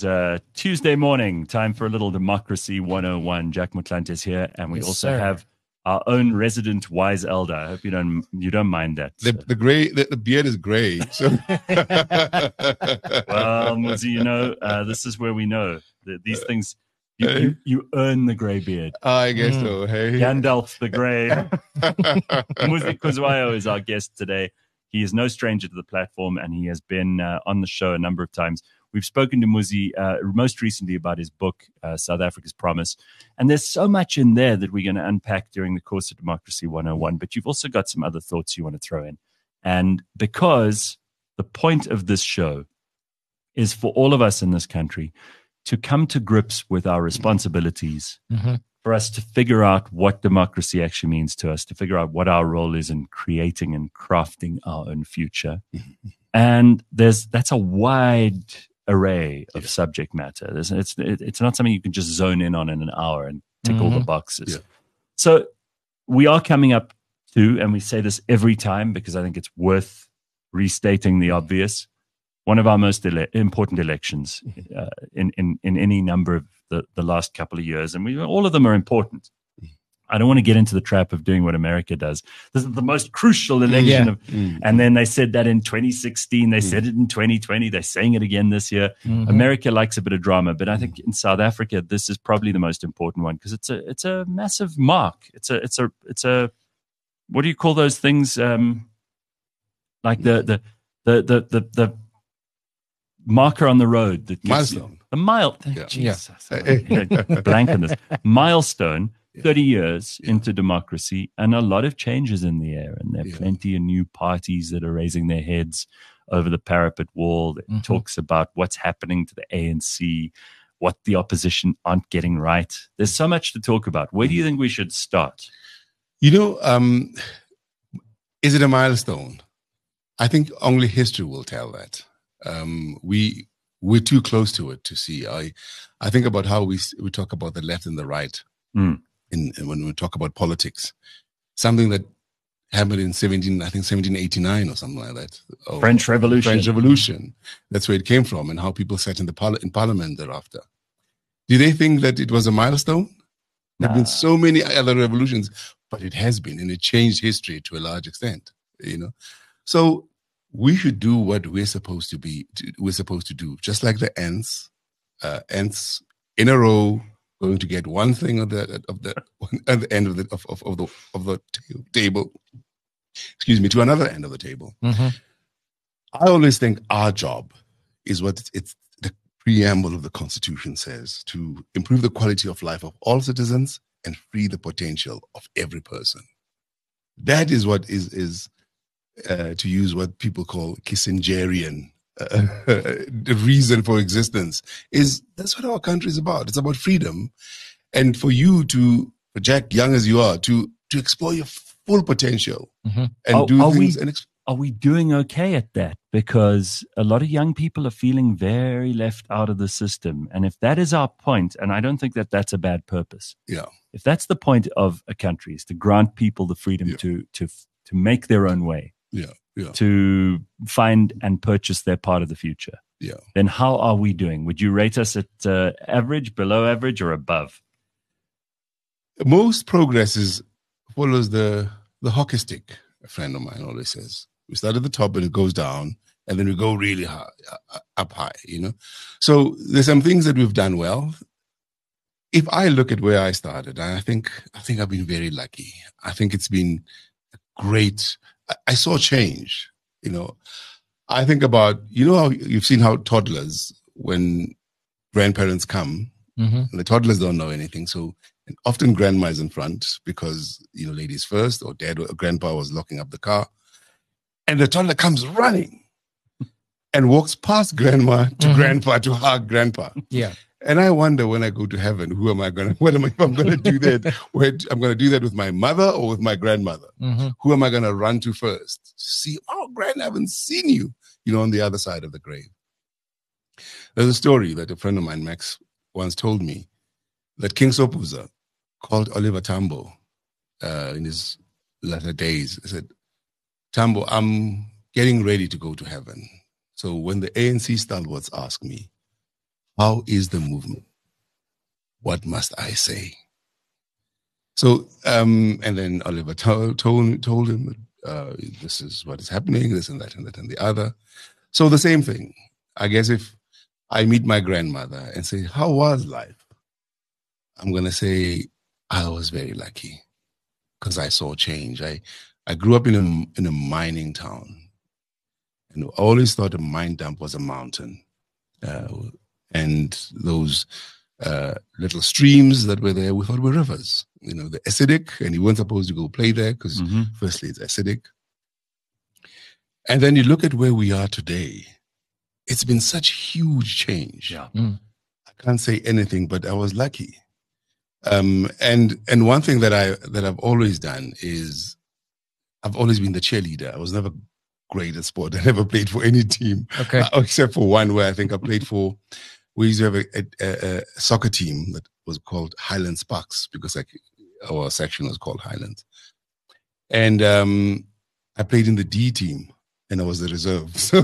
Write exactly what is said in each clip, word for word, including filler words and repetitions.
uh, Tuesday morning, time for a little Democracy one oh one. Jack McClunt is here, and we Yes, also sir. have our own resident wise elder. I hope you don't you don't mind that. The, the gray, the, the beard is gray. So. Well, Muzi, you know, uh, this is where we know that these things, you, you, you earn the gray beard. I guess mm. so. Hey, Gandalf the Grey. Muzi Kuzwayo is our guest today. He is no stranger to the platform, and he has been uh, on the show a number of times. We've spoken to Muzi uh, most recently about his book, uh, South Africa's Promise. And there's so much in there that we're going to unpack during the course of Democracy one oh one. But you've also got some other thoughts you want to throw in. And because the point of this show is for all of us in this country to come to grips with our responsibilities, mm-hmm. for us to figure out what democracy actually means to us, to figure out what our role is in creating and crafting our own future. And there's that's a wide array of yeah. subject matter. There's, it's it's not something you can just zone in on in an hour and tick mm-hmm. all the boxes. Yeah. So we are coming up to, and we say this every time because I think it's worth restating the obvious, one of our most ele- important elections uh, in, in, in any number of the, the last couple of years. And we all of them are important. I don't want to get into the trap of doing what America does. This is the most crucial election. Yeah. Of, mm-hmm. And then they said that in twenty sixteen. They mm-hmm. said it in twenty twenty. They're saying it again this year. Mm-hmm. America likes a bit of drama. But I think in South Africa, this is probably the most important one because it's a it's a massive mark. It's a, it's a, it's a, what do you call those things? Um, like the, the, the, the, the, the marker on the road. That milestone. A mile. Yeah. Jesus. Yeah. Blank on this. Milestone. thirty years yeah. into democracy, and a lot of changes in the air. And there are yeah. plenty of new parties that are raising their heads over the parapet wall that mm-hmm. talks about what's happening to the A N C, what the opposition aren't getting right. There's so much to talk about. Where do you think we should start? You know, um, is it a milestone? I think only history will tell that. Um, we, we're too close to it to see. I, I think about how we, we talk about the left and the right. Mm. In, when we talk about politics, something that happened in seventeen, I think seventeen eighty-nine or something like that. Oh, French Revolution. French Revolution. That's where it came from, and how people sat in the par- in Parliament thereafter. Do they think that it was a milestone? There have nah. been so many other revolutions, but it has been, and it changed history to a large extent. You know, so we should do what we're supposed to be. To, we're supposed to do, just like the ants. Uh, ants in a row. Going to get one thing of the of the at the end of the of, of, of the of the table, excuse me, to another end of the table. Mm-hmm. I always think our job is what it's, it's the preamble of the Constitution says, to improve the quality of life of all citizens and free the potential of every person. That is what is is uh, to use what people call Kissingerian. Uh, the reason for existence is that's what our country is about. It's about freedom, and for you to, for Jack, young as you are, to to explore your full potential mm-hmm. and are, do are things. We, and exp- are we doing okay at that? Because a lot of young people are feeling very left out of the system, and if that is our point, and I don't think that that's a bad purpose. Yeah, if that's the point of a country, is to grant people the freedom yeah. to to to make their own way. Yeah. Yeah. To find and purchase their part of the future. Yeah. Then how are we doing? Would you rate us at uh, average, below average, or above? Most progress is follows the the hockey stick. A friend of mine always says we start at the top and it goes down, and then we go really high, up high. You know, so there's some things that we've done well. If I look at where I started, I think I think I've been very lucky. I think it's been great. I saw change, you know. I think about, you know, how you've seen how toddlers, when grandparents come, mm-hmm. and the toddlers don't know anything. So and often grandma is in front because, you know, ladies first, or dad or grandpa was locking up the car. And the toddler comes running and walks past grandma to mm-hmm. grandpa to hug grandpa. Yeah. And I wonder when I go to heaven, who am I going to, what am I, if I'm going to do that? Where I'm going to do that with my mother or with my grandmother? Mm-hmm. Who am I going to run to first? See, oh, grand, I haven't seen you, you know, on the other side of the grave. There's a story that a friend of mine, Max, once told me that King Sobhuza called Oliver Tambo uh, in his latter days. He said, Tambo, I'm getting ready to go to heaven. So when the A N C stalwarts ask me, how is the movement? What must I say? So, um, and then Oliver told, told, told him, uh, this is what is happening, this and that and that and the other. So the same thing. I guess if I meet my grandmother and say, how was life? I'm going to say, I was very lucky because I saw change. I, I grew up in a, in a mining town. And I always thought a mine dump was a mountain. Uh, and those uh, little streams that were there, we thought were rivers. You know, the acidic, and you weren't supposed to go play there because mm-hmm. firstly, it's acidic. And then you look at where we are today. It's been such huge change. Yeah. Mm. I can't say anything, but I was lucky. Um, and and one thing that I that I've always done is I've always been the cheerleader. I was never great at sport. I never played for any team, okay, uh, except for one where I think I played for. We used to have a, a, a soccer team that was called Highland Sparks because like our section was called Highlands, and um, I played in the D team. And I was the reserve. So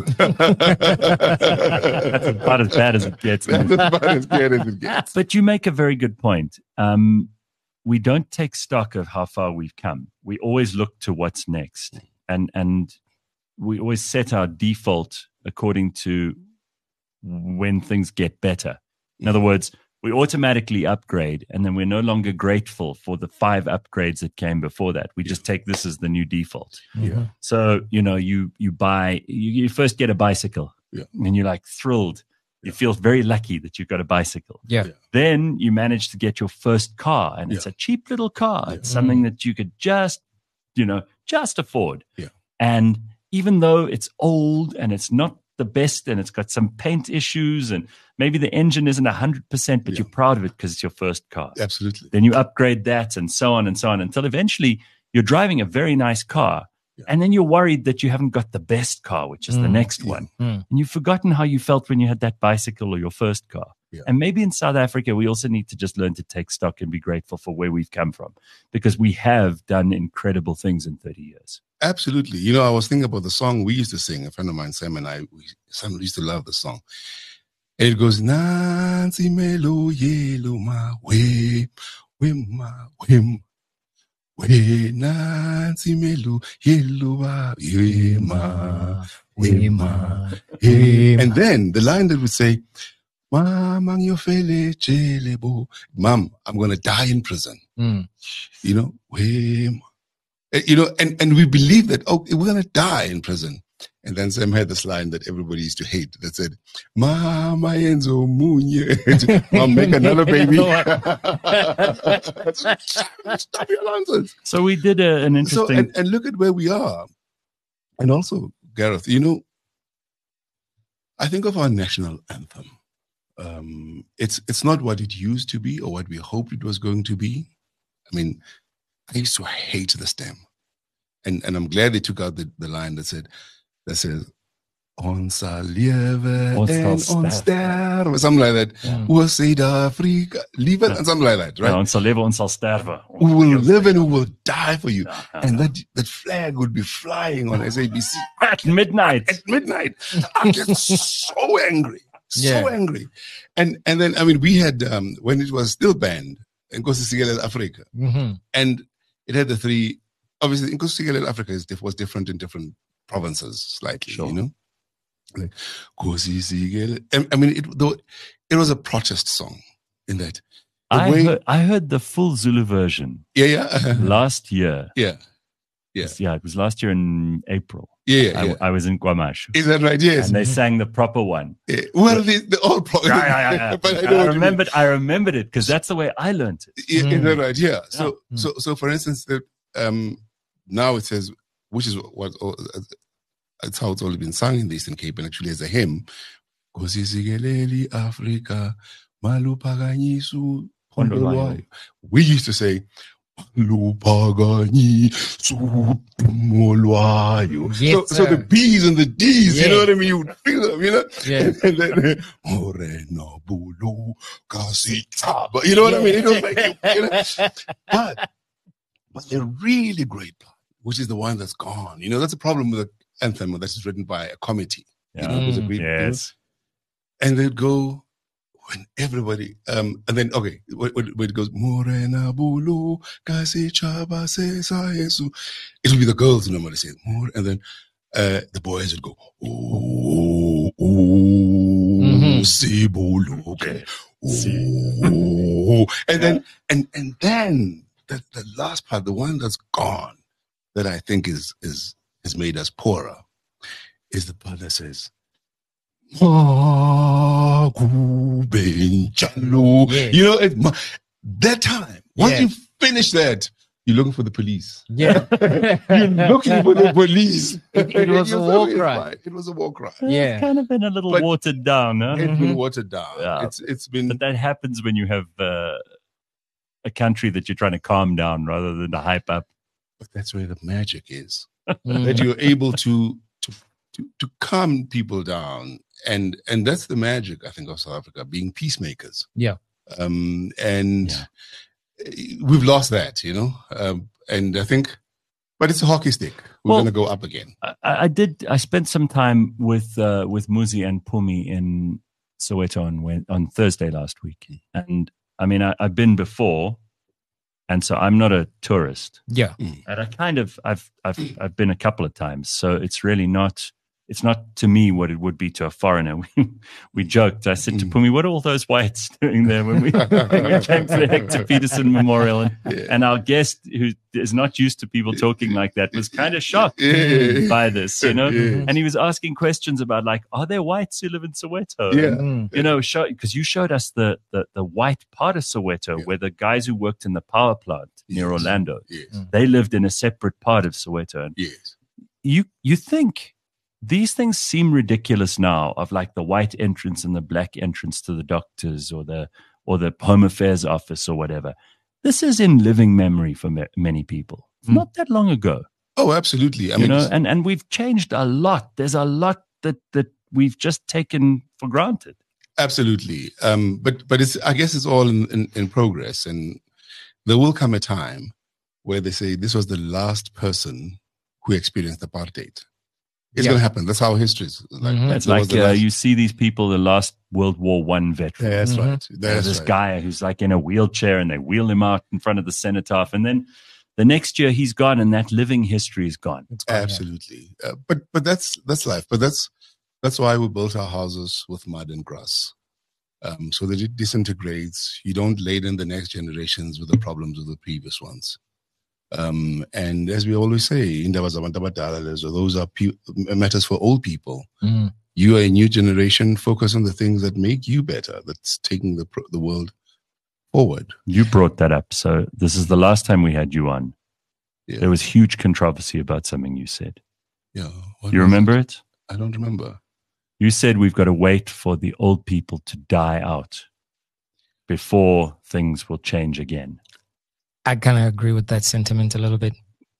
that's about as bad as it gets. That's about as bad as it gets. But you make a very good point. Um, we don't take stock of how far we've come. We always look to what's next. And and we always set our default according to when things get better. In other words, we automatically upgrade, and then we're no longer grateful for the five upgrades that came before that. We just take this as the new default. Yeah. So, you know, you you buy, you, you first get a bicycle, yeah. and you're like thrilled. You yeah. feel very lucky that you've got a bicycle. Yeah. yeah. Then you manage to get your first car, and yeah. it's a cheap little car. Yeah. It's something that you could just, you know, just afford. Yeah. And even though it's old and it's not the best and it's got some paint issues and maybe the engine isn't one hundred percent, but yeah. you're proud of it because it's your first car. Absolutely. Then you upgrade that and so on and so on until eventually you're driving a very nice car. Yeah. And then you're worried that you haven't got the best car, which is mm. the next yeah. one. Mm. And you've forgotten how you felt when you had that bicycle or your first car. Yeah. And maybe in South Africa, we also need to just learn to take stock and be grateful for where we've come from because we have done incredible things in thirty years. Absolutely. You know, I was thinking about the song we used to sing. A friend of mine, Sam, and I, we, Sam used to love the song. And it goes, Nancy Melo, Yelo, Ma, we, we, ma, we, we, Nancy Melo, Yelo, Ma, we, ma, we, ma, we. And then the line that would say, Mom, I'm your fele, chelebo. Mom, I'm going to die in prison. Mm. You know, we, ma. You know, and, and we believe that, oh, we're going to die in prison. And then Sam had this line that everybody used to hate that said, Mama Enzo Munye. Mom, make another baby. Stop your nonsense. So we did a, an interesting... So, and, and look at where we are. And also, Gareth, you know, I think of our national anthem. Um, it's it's not what it used to be or what we hoped it was going to be. I mean, I used to hate the stem. And and I'm glad they took out the, the line that said, that says, Ons sal lewe en ons sterwe, something like that. O Suid-Afrika, leave it, and something like that, right? Ja, ons sal lewe, ons sal sterwe. Who will live and who will die for you. Yeah, yeah, and that that flag would be flying on S A B C. At midnight. At midnight. I get so angry. So yeah. angry. And and then, I mean, we had, um, when it was still banned, Nkosi Sikelel Africa. Mm-hmm. And it had the three, obviously, Nkosi Sikelel Africa is, was different in different provinces, slightly, sure. you know? Like, Nkosi Sikelel. I mean, it, though, it was a protest song in that. I, way, heard, I heard the full Zulu version. Yeah, yeah. last year. Yeah. Yeah. Yeah, it was last year in April. Yeah, yeah, I, yeah. I was in Guamashu. Is that right? Yes. And they sang the proper one. Yeah. Well, they, they all pro- yeah, yeah, yeah. But I, I remembered. I remembered it because that's the way I learned it. Yeah, Mm. Is that right? Yeah. So, Yeah. so, so, for instance, the, um, now it says, which is what, what it's how it's always been sung in the Eastern Cape, and actually as a hymn, Nkosi Sikelel Africa, maluphakanyiswa uphondo lwayo. We used to say, maluphakanyiswa uphondo lwayo. Yes, so, so the B's and the D's, Yeah. you know what I mean? You would feel them, you know? Yeah. And then, Morena Bulu Kasitaba. You know what I mean? It was like, you know? But, but the really great part, which is the one that's gone. You know, that's a problem with the anthem that is written by a committee. Yeah. You know, it was a Mm, great, yes. and they'd go, when everybody, um, and then, okay, when, when it goes, Morena Bulu, Kasi Chaba Sesa Yesu, it will be the girls who normally say, more, and then uh, the boys would go, oh, oh, si Bulu, okay, oh, and then, and, and then the, the last part, the one that's gone, that I think is, is, has made us poorer, is the part that says, yeah. You know, it, that time, once yeah. you finish that, you're looking for the police. Yeah. You're looking for the police. It, it was a war cry. It was a war cry. Yeah. It's kind of been a little but watered down. Huh? It's mm-hmm. been watered down. Yeah. It's It's been. But that happens when you have uh, a country that you're trying to calm down rather than to hype up. But that's where the magic is. That you're able to, to, to, to calm people down. And and that's the magic, I think, of South Africa, being peacemakers. Yeah. Um, and yeah. we've lost that, you know. Um, and I think, but it's a hockey stick. We're well, going to go up again. I, I did. I spent some time with uh, with Muzi and Pumi in Soweto on on Thursday last week, and I mean, I, I've been before, and so I'm not a tourist. Yeah. Mm. And I kind of I've I've I've been a couple of times, so it's really not. It's not to me what it would be to a foreigner. We, we joked. I said to Pumi, what are all those whites doing there when we, when we came to the Hector Peterson Memorial? And, yeah. and our guest, who is not used to people talking like that, was kind of shocked yeah. by this, you know? Yeah. And he was asking questions about, like, are there whites who live in Soweto? Yeah. And, you know, show because you showed us the, the, the white part of Soweto yeah. where the guys who worked in the power plant near yes. Orlando, yes. they lived in a separate part of Soweto. And yes. you you think... These things seem ridiculous now, of like the white entrance and the black entrance to the doctors or the or the Home Affairs office or whatever. This is in living memory for ma- many people. Mm. Not that long ago. Oh, absolutely. I you mean, know, and, and we've changed a lot. There's a lot that, that we've just taken for granted. Absolutely. Um, but but it's I guess it's all in, in, in progress, and there will come a time where they say this was the last person who experienced apartheid. It's yeah. going to happen. That's how history is. Like, mm-hmm. It's like uh, you see these people, the last World War One veteran. Yeah, that's mm-hmm. right. That's There's this right. guy who's like in a wheelchair and they wheel him out in front of the cenotaph. And then the next year he's gone and that living history is gone. gone Absolutely. Yeah. Uh, but but that's that's life. But that's that's why we built our houses with mud and grass. Um, so that it disintegrates. You don't laden the next generations with the problems of the previous ones. Um, and as we always say, those are pe- matters for old people. Mm. You are a new generation. Focus on the things that make you better. That's taking the the world forward. You brought that up. So this is the last time we had you on. Yeah. There was huge controversy about something you said. Yeah. You remember it? it? I don't remember. You said we've got to wait for the old people to die out before things will change again. I kind of agree with that sentiment a little bit.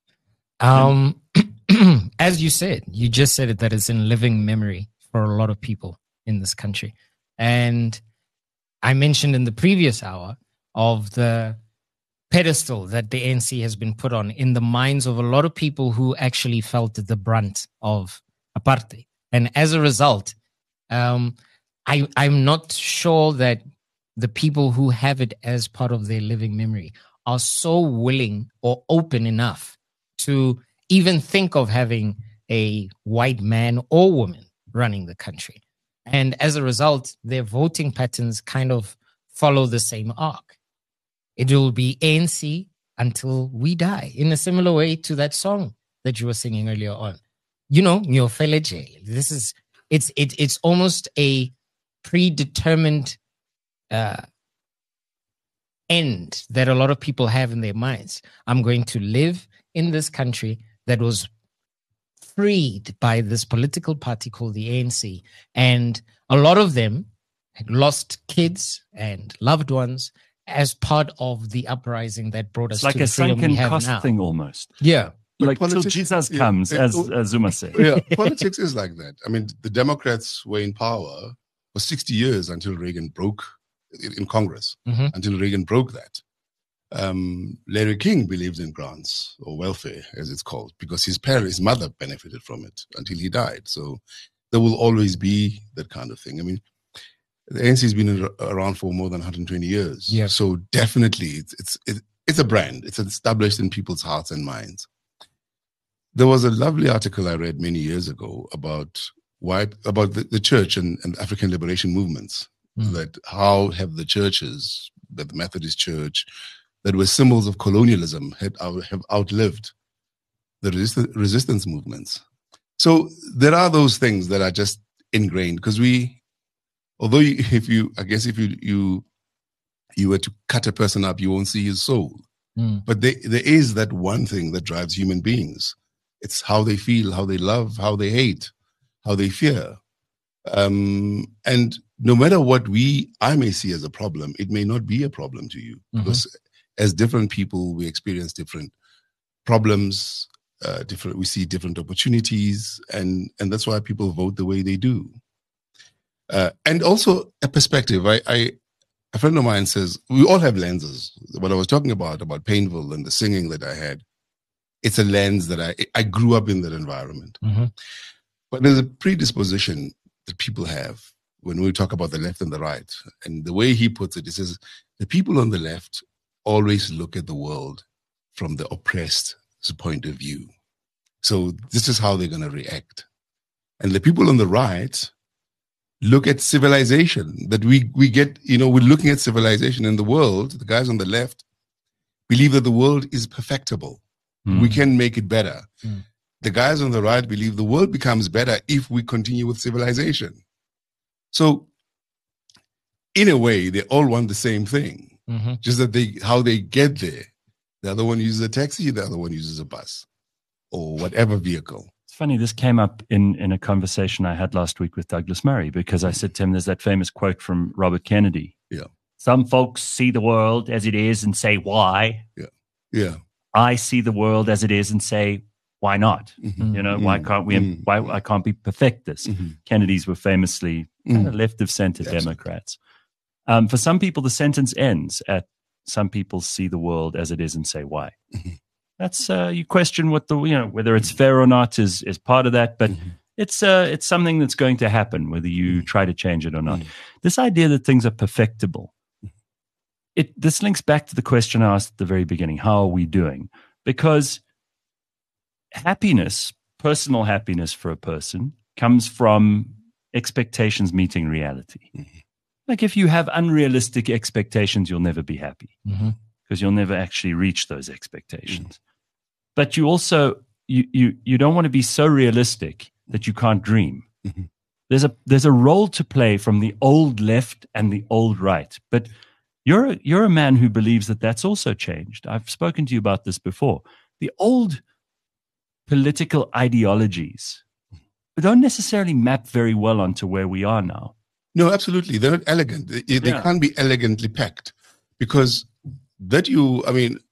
Um, as you said, you just said it, that it's in living memory for a lot of people in this country. And I mentioned in the previous hour of the pedestal that the A N C has been put on in the minds of a lot of people who actually felt the brunt of apartheid. And as a result, um, I, I'm not sure that the people who have it as part of their living memory are so willing or open enough to even think of having a white man or woman running the country. And as a result, their voting patterns kind of follow the same arc. It will be A N C until we die, in a similar way to that song that you were singing earlier on. You know, Nyofele. This is, it's, it, it's almost a predetermined uh, end that a lot of people have in their minds. I'm going to live in this country that was freed by this political party called the A N C. And a lot of them had lost kids and loved ones as part of the uprising that brought us it's like to the a freedom we sunken have cost now. thing almost. Yeah. Like politics, till Jesus yeah, comes, it, as, it, as Zuma said. Yeah, politics is like that. I mean, the Democrats were in power for sixty years until Reagan broke in Congress, mm-hmm. until Reagan broke that. Um, Larry King believed in grants or welfare, as it's called, because his parents, his mother benefited from it until he died. So there will always be that kind of thing. I mean, The A N C has been around for more than one hundred twenty years. Yeah. So definitely, it's it's it's it's a brand. It's established in people's hearts and minds. There was a lovely article I read many years ago about why about the, the church and, and African liberation movements. Mm. That how have the churches, that the Methodist Church, that were symbols of colonialism, had have outlived the resist- resistance movements. So there are those things that are just ingrained because we. Although you, if you, I guess if you you you were to cut a person up, you won't see his soul. Mm. But they, there is that one thing that drives human beings. It's how they feel, how they love, how they hate, how they fear. Um, and no matter what we, I may see as a problem, it may not be a problem to you. Mm-hmm. Because as different people, we experience different problems, uh, different. We see different opportunities, and and that's why people vote the way they do. Uh, and also a perspective. I, I, a friend of mine says, we all have lenses. What I was talking about, about Painville and the singing that I had, it's a lens that I, I grew up in that environment. Mm-hmm. But there's a predisposition that people have when we talk about the left and the right. And the way he puts it, he says, the people on the left always look at the world from the oppressed's point of view. So this is how they're going to react. And the people on the right look at civilization, that we, we get, you know, we're looking at civilization in the world. The guys on the left believe that the world is perfectible. Mm. We can make it better. Mm. The guys on the right believe the world becomes better if we continue with civilization. So in a way, they all want the same thing, mm-hmm. just that they, how they get there. The other one uses a taxi, the other one uses a bus or whatever vehicle. It's funny, this came up in, in a conversation I had last week with Douglas Murray, because I said to him, there's that famous quote from Robert Kennedy. Yeah. Some folks see the world as it is and say, why? Yeah. Yeah. I see the world as it is and say, why not? Mm-hmm. You know, mm-hmm. why can't we, mm-hmm. why I can't we perfect this? Mm-hmm. Kennedys were famously mm-hmm. kind of left of center Absolutely. Democrats. Um, for some people, the sentence ends at, some people see the world as it is and say, why? Mm-hmm. That's uh, you question what the you know whether it's fair or not is is part of that, but mm-hmm. it's uh, it's something that's going to happen whether you mm-hmm. try to change it or not. Mm-hmm. This idea that things are perfectible, it this links back to the question I asked at the very beginning: how are we doing? Because happiness, personal happiness for a person, comes from expectations meeting reality. Mm-hmm. Like if you have unrealistic expectations, you'll never be happy because mm-hmm. you'll never actually reach those expectations. Mm-hmm. But you also, you, you, you don't want to be so realistic that you can't dream. Mm-hmm. There's a, there's a role to play from the old left and the old right. But you're, a, you're a man who believes that that's also changed. I've spoken to you about this before. The old political ideologies don't necessarily map very well onto where we are now. No, absolutely. They're not elegant. They, they yeah. can't be elegantly packed because that you, I mean,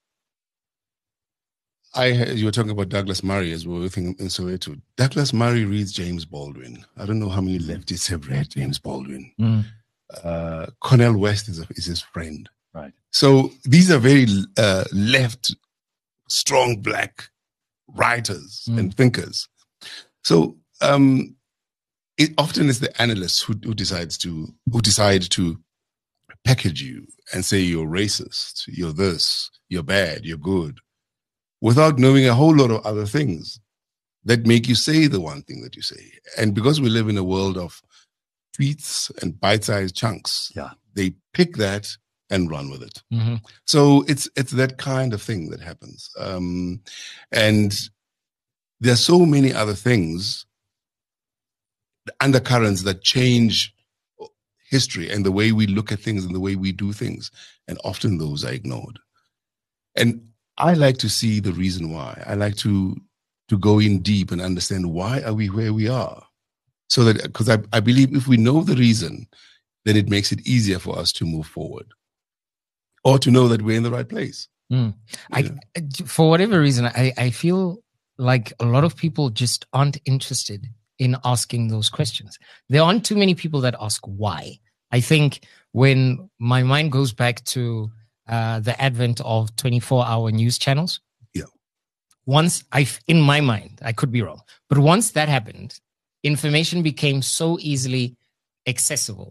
I you were talking about Douglas Murray as we were in Soweto. Douglas Murray reads James Baldwin. I don't know how many leftists have read James Baldwin. Mm. Uh, Cornel West is, a, is his friend. Right. So these are very uh, left, strong black writers mm. and thinkers. So um, it often is the analysts who, who decides to who decide to package you and say you're racist, you're this, you're bad, you're good, without knowing a whole lot of other things that make you say the one thing that you say. And because we live in a world of tweets and bite-sized chunks, yeah. they pick that and run with it. Mm-hmm. So it's it's that kind of thing that happens. Um, and there are so many other things, the undercurrents that change history and the way we look at things and the way we do things. And often those are ignored. And I like to see the reason why. I like to to go in deep and understand why are we where we are. So that, because I, I believe if we know the reason, then it makes it easier for us to move forward or to know that we're in the right place. Mm. I, for whatever reason, I, I feel like a lot of people just aren't interested in asking those questions. There aren't too many people that ask why. I think when my mind goes back to uh, the advent of twenty-four hour news channels, yeah. once I, in my mind, I could be wrong, but once that happened, information became so easily accessible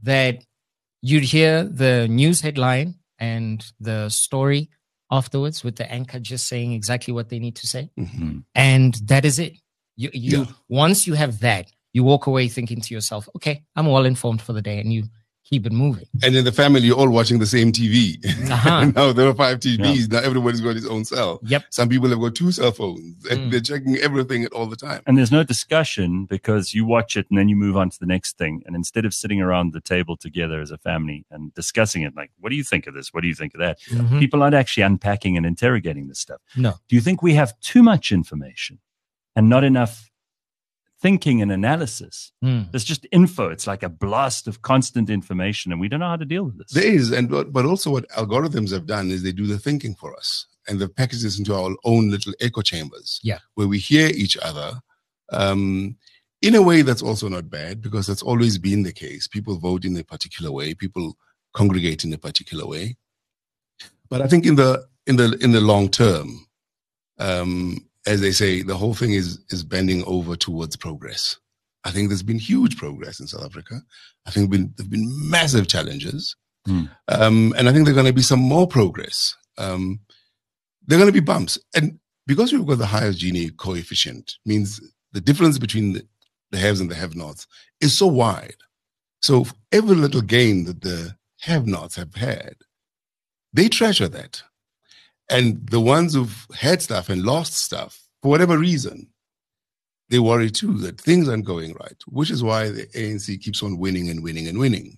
that you'd hear the news headline and the story afterwards with the anchor just saying exactly what they need to say. Mm-hmm. And that is it. You, you Yeah. Once you have that, you walk away thinking to yourself, okay, I'm well informed for the day, and you keep it moving. And in the family, you're all watching the same T V. Uh-huh. Now there are five T Vs. Yeah. Now everybody's got his own cell. Yep. Some people have got two cell phones, and Mm. they're checking everything all the time. And there's no discussion because you watch it and then you move on to the next thing. And instead of sitting around the table together as a family and discussing it, like, what do you think of this? What do you think of that? Mhm. People aren't actually unpacking and interrogating this stuff. No. Do you think we have too much information and not enough thinking and analysis? Mm. There's just info. It's like a blast of constant information, and we don't know how to deal with this. There is, and but but also what algorithms have done is they do the thinking for us, and they've packaged this into our own little echo chambers, Yeah. where we hear each other. Um, in a way, that's also not bad because that's always been the case. People vote in a particular way. People congregate in a particular way. But I think in the in the in the long term, um, as they say, the whole thing is is bending over towards progress. I think there's been huge progress in South Africa. I think been, there've been massive challenges. Hmm. Um, and I think there's going to be some more progress. Um, there are going to be bumps. And because we've got the highest Gini coefficient, means the difference between the, the haves and the have-nots is so wide. So every little gain that the have-nots have had, they treasure that. And the ones who've had stuff and lost stuff, for whatever reason, they worry too that things aren't going right, which is why the A N C keeps on winning and winning and winning.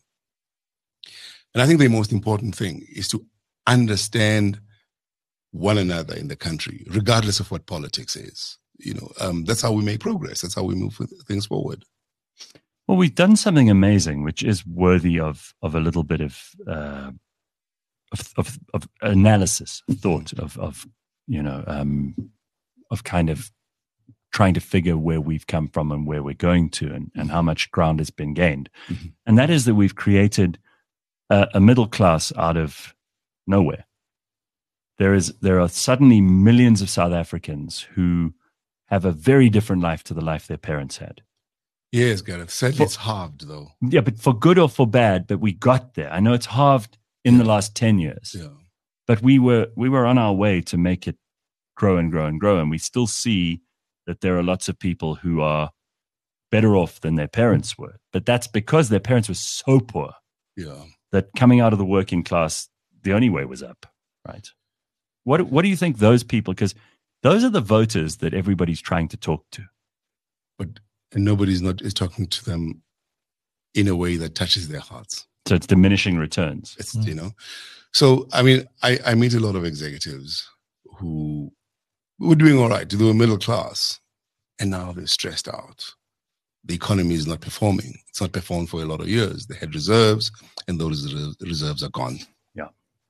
And I think the most important thing is to understand one another in the country, regardless of what politics is. You know, um, that's how we make progress. That's how we move things forward. Well, we've done something amazing, which is worthy of of a little bit of uh, of, of of analysis, thought, of of you know, um, of kind of trying to figure where we've come from and where we're going to, and, and how much ground has been gained. Mm-hmm. And that is that we've created a, a middle class out of nowhere. There is there are suddenly millions of South Africans who have a very different life to the life their parents had. Yes, Gareth. Sadly, For- it's halved, though. Yeah, but for good or for bad, but we got there. I know it's halved in the last ten years, Yeah. but we were we were on our way to make it grow and grow and grow. And we still see that there are lots of people who are better off than their parents were. But that's because their parents were so poor Yeah. that coming out of the working class, the only way was up, right? What what do you think those people, because those are the voters that everybody's trying to talk to. But and nobody's not is talking to them in a way that touches their hearts. So it's diminishing returns. It's, Mm. you know, so I mean, I, I meet a lot of executives who were doing all right, they were middle class, and now they're stressed out. The economy is not performing. It's not performed for a lot of years. They had reserves, and those res- reserves are gone. Yeah.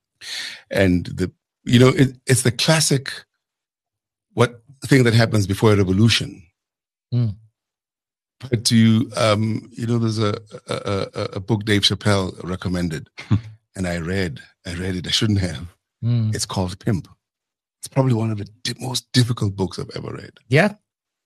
And the you know it, it's the classic what thing that happens before a revolution. Mm. But to you, um, you know, there's a, a, a, a book Dave Chappelle recommended, and I read, I read it. I shouldn't have. Mm. It's called Pimp. It's probably one of the di- most difficult books I've ever read. Yeah.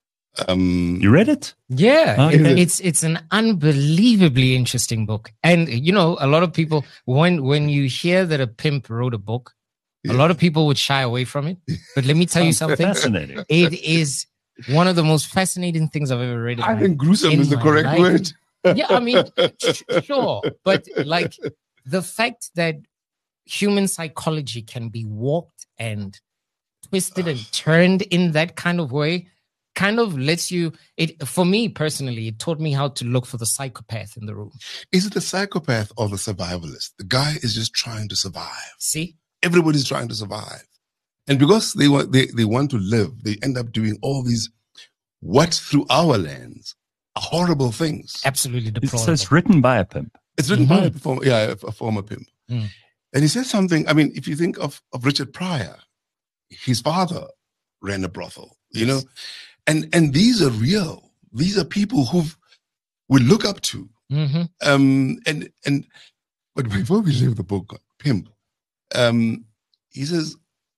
Um, You read it? Yeah, Oh, it- is it? it's it's an unbelievably interesting book, and you know, a lot of people when when you hear that a pimp wrote a book, Yeah. a lot of people would shy away from it. But let me tell you something: Fascinating. it is one of the most fascinating things I've ever read. in I my- think gruesome in is the my correct life. word. Yeah, I mean, sh- sure, but like the fact that human psychology can be warped and twisted and turned in that kind of way kind of lets you it for me personally it taught me how to look for the psychopath in the room. Is it the psychopath or the survivalist? The guy is just trying to survive. See, Everybody's trying to survive. And because they want they, they want to live, they end up doing all these what through our lens are horrible things. absolutely It's, deplorable. so it's written by a pimp. It's written by a former, yeah, a, a former pimp. Mm. And he says something, I mean, if you think of, of Richard Pryor, his father ran a brothel, you know, and and these are real. These are people who we look up to. hmm Um, and and but before we leave the book, Pimp, um, he says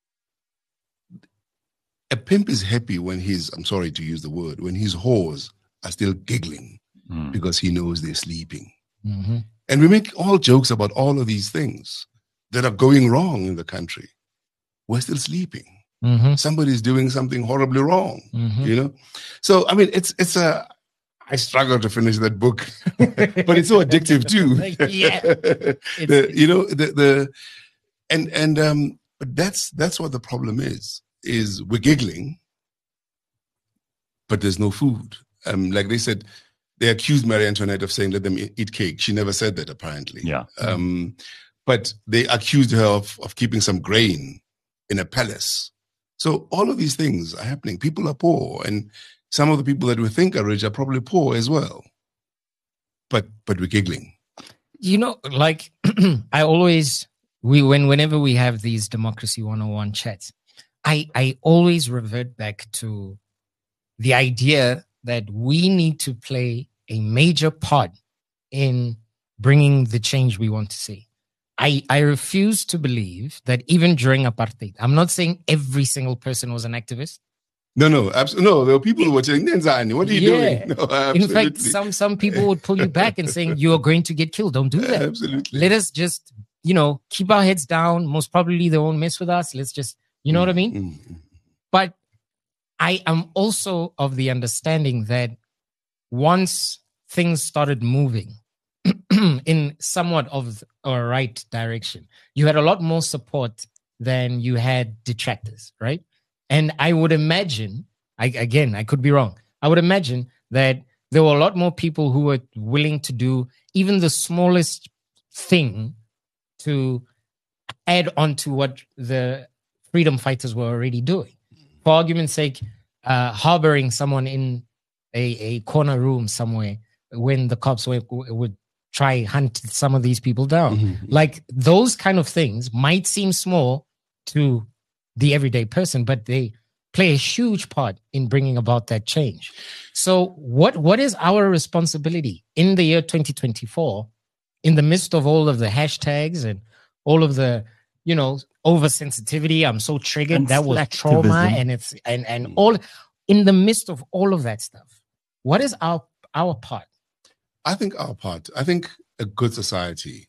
a pimp is happy when his, I'm sorry to use the word, when his whores are still giggling Mm. because he knows they're sleeping. hmm And we make all jokes about all of these things that are going wrong in the country. We're still sleeping. Mm-hmm. Somebody's doing something horribly wrong, Mm-hmm. you know? So, I mean, it's, it's a, I struggle to finish that book, but it's so addictive too. Yeah. the, you know, the, the, and, and, um, but that's, that's what the problem is, is we're giggling, but there's no food. Um, like they said, they accused Marie Antoinette of saying, let them eat cake. She never said that, apparently. Yeah. Um, but they accused her of, of keeping some grain in a palace. So all of these things are happening. People are poor, and some of the people that we think are rich are probably poor as well. But but we're giggling. You know, like I always, we when whenever we have these Democracy one oh one chats, I, I always revert back to the idea that we need to play a major part in bringing the change we want to see. I, I refuse to believe that even during apartheid, I'm not saying every single person was an activist. No, no, absolutely. No, there were people who were saying, Nenzani, what are you Yeah. doing? No, In fact, some some people would pull you back and saying, you are going to get killed. Don't do that. Absolutely. Let us just, you know, keep our heads down. Most probably they won't mess with us. Let's just, you know what I mean? Mm-hmm. But I am also of the understanding that once things started moving in somewhat of a right direction, you had a lot more support than you had detractors, right? And I would imagine, I, again, I could be wrong. I would imagine that there were a lot more people who were willing to do even the smallest thing to add on to what the freedom fighters were already doing. For argument's sake, uh, harboring someone in a, a corner room somewhere when the cops were, would try hunt some of these people down. Mm-hmm. Like those kind of things might seem small to the everyday person, but they play a huge part in bringing about that change. So what, what is our responsibility in the year twenty twenty-four, in the midst of all of the hashtags and all of the, you know, oversensitivity? I'm so triggered. And that was trauma, slacktivism. and it's and and all in the midst of all of that stuff. What is our our part? I think our part, I think a good society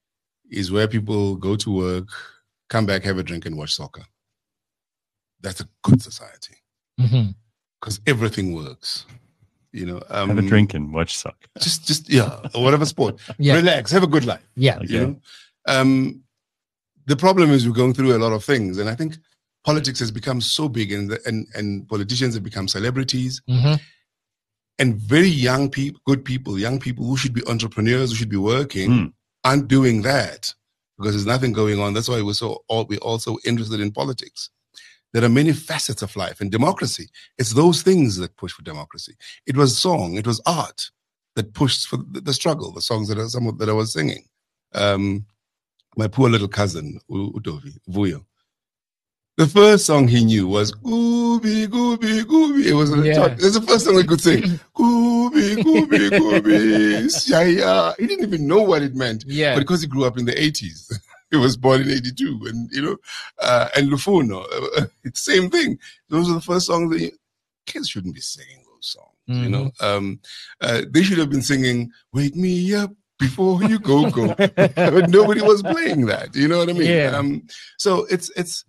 is where people go to work, come back, have a drink, and watch soccer. That's a good society because Mm-hmm. everything works. You know, um, Have a drink and watch soccer. Just, just yeah, whatever sport. Yeah. Relax, have a good life. Yeah. Okay. You know, um, the problem is we're going through a lot of things, and I think politics has become so big, and the, and and politicians have become celebrities, Mm-hmm. and very young people, good people, young people who should be entrepreneurs, who should be working, Mm. aren't doing that because there's nothing going on. That's why we're so all, we're also interested in politics. There are many facets of life and democracy. It's those things that push for democracy. It was song, it was art that pushed for the, the struggle. The songs that are some of, that I was singing. Um, my poor little cousin U- Udovi Vuyo. The first song he knew was "Gooby Gooby Gooby." It was Yeah. it's the first song he could sing. Gooby Gooby Gooby. Shaya. He didn't even know what it meant. Yeah. But because he grew up in the eighties. He was born in eighty-two, and you know, uh, and Lufuno, uh, it's the same thing. Those are the first songs that you, kids shouldn't be singing those songs. Mm-hmm. You know, um, uh, they should have been singing "Wake Me Up Before You Go Go," but nobody was playing that. You know what I mean? Yeah. Um, so it's it's.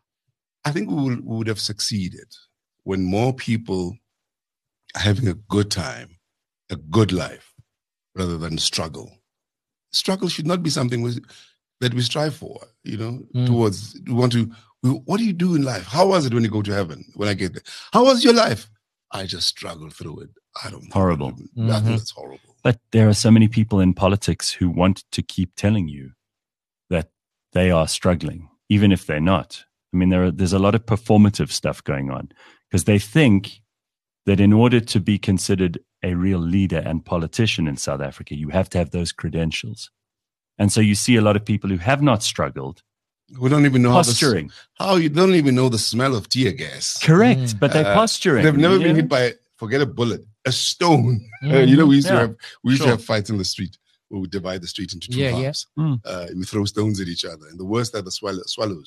I think we, will, we would have succeeded when more people are having a good time, a good life, rather than struggle. Struggle should not be something we, that we strive for, you know, Mm. towards, we want to, we, what do you do in life? How was it when you go to heaven, when I get there? How was your life? I just struggled through it. I don't know. Horrible. I think Mhm. that's horrible. But there are so many people in politics who want to keep telling you that they are struggling, even if they're not. I mean, there are, there's a lot of performative stuff going on because they think that in order to be considered a real leader and politician in South Africa, you have to have those credentials. And so you see a lot of people who have not struggled We don't even know posturing. how, the, how you don't even know the smell of tear gas. Correct, Mm. but they're Uh, posturing. They've never you been know? hit by, forget a bullet, a stone. Uh, Mhm. you know, we used to Yeah, have we used sure. to have fights in the street where we divide the street into two Yeah, yeah. halves. Mm. Uh, we throw stones at each other, and the worst are the swallow, swallows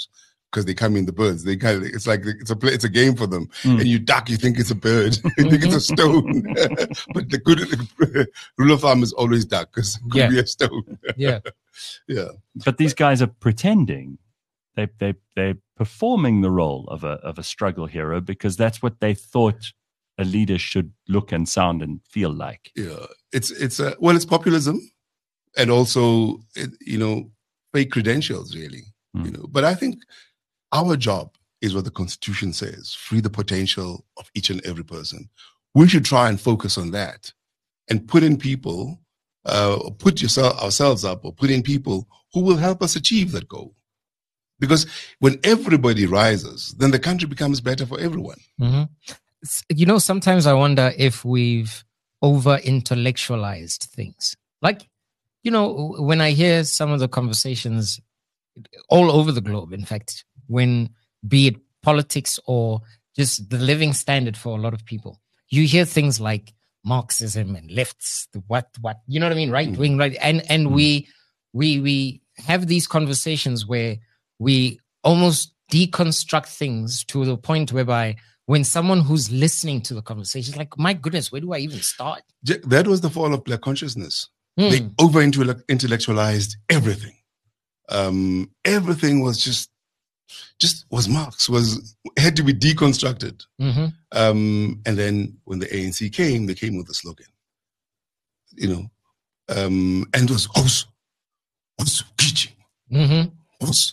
because they come in the birds. They kind of, it's like it's a play, it's a game for them. Mm. And you duck, you think it's a bird, you think it's a stone. But the good the rule of thumb is always duck because it could Yeah. be a stone. Yeah. Yeah. But these guys are pretending. They they they're performing the role of a of a struggle hero because that's what they thought a leader should look and sound and feel like. Yeah. It's it's a well, it's populism, and also it, you know fake credentials, really. Mm. You know, but I think our job is what the Constitution says: free the potential of each and every person. We should try and focus on that, and put in people, uh, put yourself ourselves up, or put in people who will help us achieve that goal. Because when everybody rises, then the country becomes better for everyone. Mm-hmm. You know, sometimes I wonder if we've over intellectualized things. Like, you know, when I hear some of the conversations all over the globe, in fact, when be it politics or just the living standard for a lot of people, you hear things like Marxism and lefts, the what, what, you know what I mean? Right wing, right. And, and mm. we, we, we have these conversations where we almost deconstruct things to the point whereby when someone who's listening to the conversation is like, my goodness, where do I even start? That was the fall of Black consciousness. Mm. They over intellectualized everything. Um, everything was just, just was Marx, was had to be deconstructed. Mm-hmm. Um, and then when the A N C came, they came with a slogan, you know, um, and it was Osu, Osu Kichi, Osu.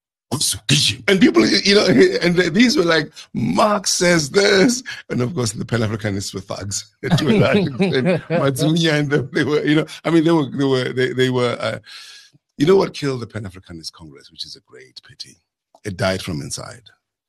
And people, you know, and these were like, Marx says this. And of course, the Pan-Africanists were thugs. Matsunya and the, they were, you know, I mean, they were, they were, they, they were, uh, you know what killed the Pan-Africanist Congress, which is a great pity? It died from inside.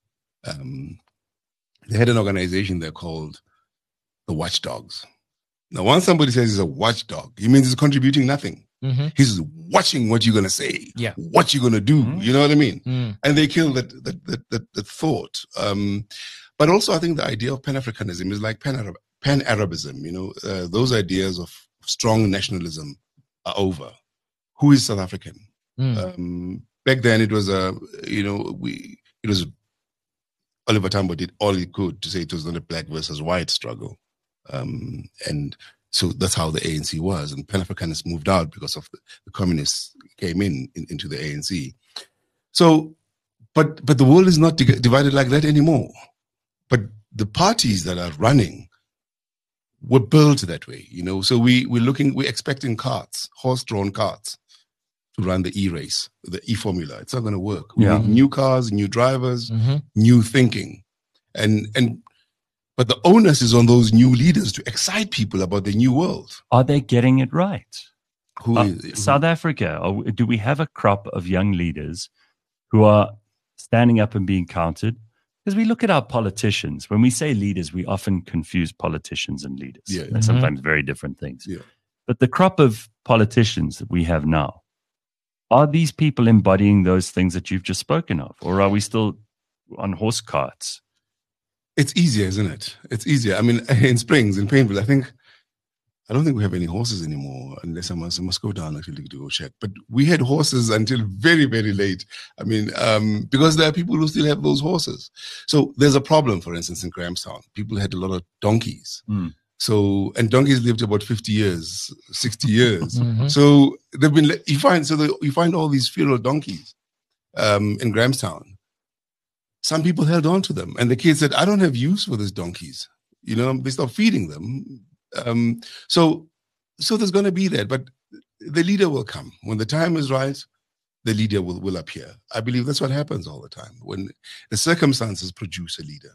Um, they had an organization there called the Watchdogs. Now, once somebody says he's a watchdog, he means he's contributing nothing. Mm-hmm. He's watching what you're going to say, yeah. what you're going to do. Mm-hmm. You know what I mean? Mm. And they killed that, that, that, that, that thought. Um, but also, I think the idea of Pan-Africanism is like Pan-Arab, Pan-Arabism. You know, uh, those ideas of strong nationalism are over. Who is South African? Mm. Um, back then, it was a, you know, we, it was Oliver Tambo did all he could to say it was not a black versus white struggle. Um, and so that's how the A N C was. And Pan-Africanists moved out because of the, the communists came in, in into the A N C. So, but but the world is not di- divided like that anymore. But the parties that are running were built that way, you know. So we we're looking, we're expecting carts, horse-drawn carts, to run the E-race, the E-formula. It's not going to work. We yeah. need new cars, new drivers, mm-hmm. new thinking, and and. But the onus is on those new leaders to excite people about the new world. Are they getting it right? Who uh, is, who? South Africa, are, do we have a crop of young leaders who are standing up and being counted? Because we look at our politicians. When we say leaders, we often confuse politicians and leaders. Yeah. They're Mm-hmm. sometimes very different things. Yeah. But the crop of politicians that we have now, are these people embodying those things that you've just spoken of? Or are we still on horse carts? It's easier, isn't it? It's easier. I mean, in Springs, in Painville, I think, I don't think we have any horses anymore, unless I must, I must go down actually to go check. But we had horses until very, very late. I mean, um, because there are people who still have those horses. So there's a problem, for instance, in Grahamstown. People had a lot of donkeys. Mm. So, and donkeys lived about fifty years, sixty years. Mm-hmm. So they've been, you find, so the, you find all these feral donkeys um, in Grahamstown. Some people held on to them, and the kids said, I don't have use for these donkeys. You know, they stopped feeding them. Um, so, so there's going to be that, but the leader will come. When the time is right, the leader will, will appear. I believe that's what happens all the time. When the circumstances produce a leader.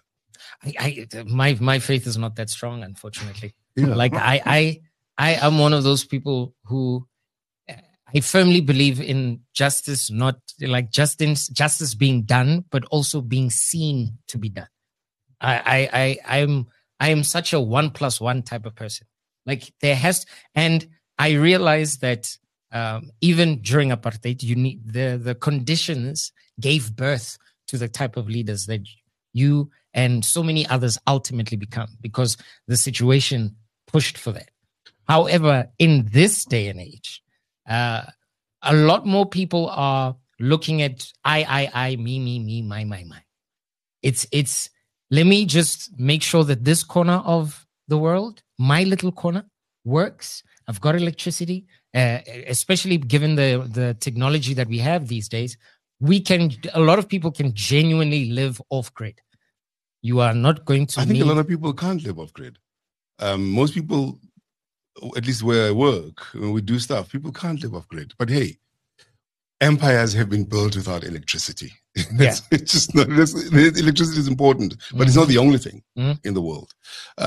I, I my, my faith is not that strong, unfortunately. Yeah. Like I, I, I am one of those people who I firmly believe in justice, not like justice, justice being done, but also being seen to be done. I, I, I, I'm, I am such a one plus one type of person. Like there has, and I realize that um, even during apartheid, you need the the conditions gave birth to the type of leaders that you and so many others ultimately become, because the situation pushed for that. However, in this day and age, Uh, a lot more people are looking at I, I, I, me, me, me, my, my, my. It's, it's, let me just make sure that this corner of the world, my little corner, works. I've got electricity, uh, especially given the, the technology that we have these days. We can, a lot of people can genuinely live off grid. You are not going to I think need... a lot of people can't live off grid. Um, most people, at least where I work, when we do stuff, people can't live off grid. But hey, empires have been built without electricity. Yeah. It's just not, electricity is important, but mm-hmm. it's not the only thing mm-hmm. in the world.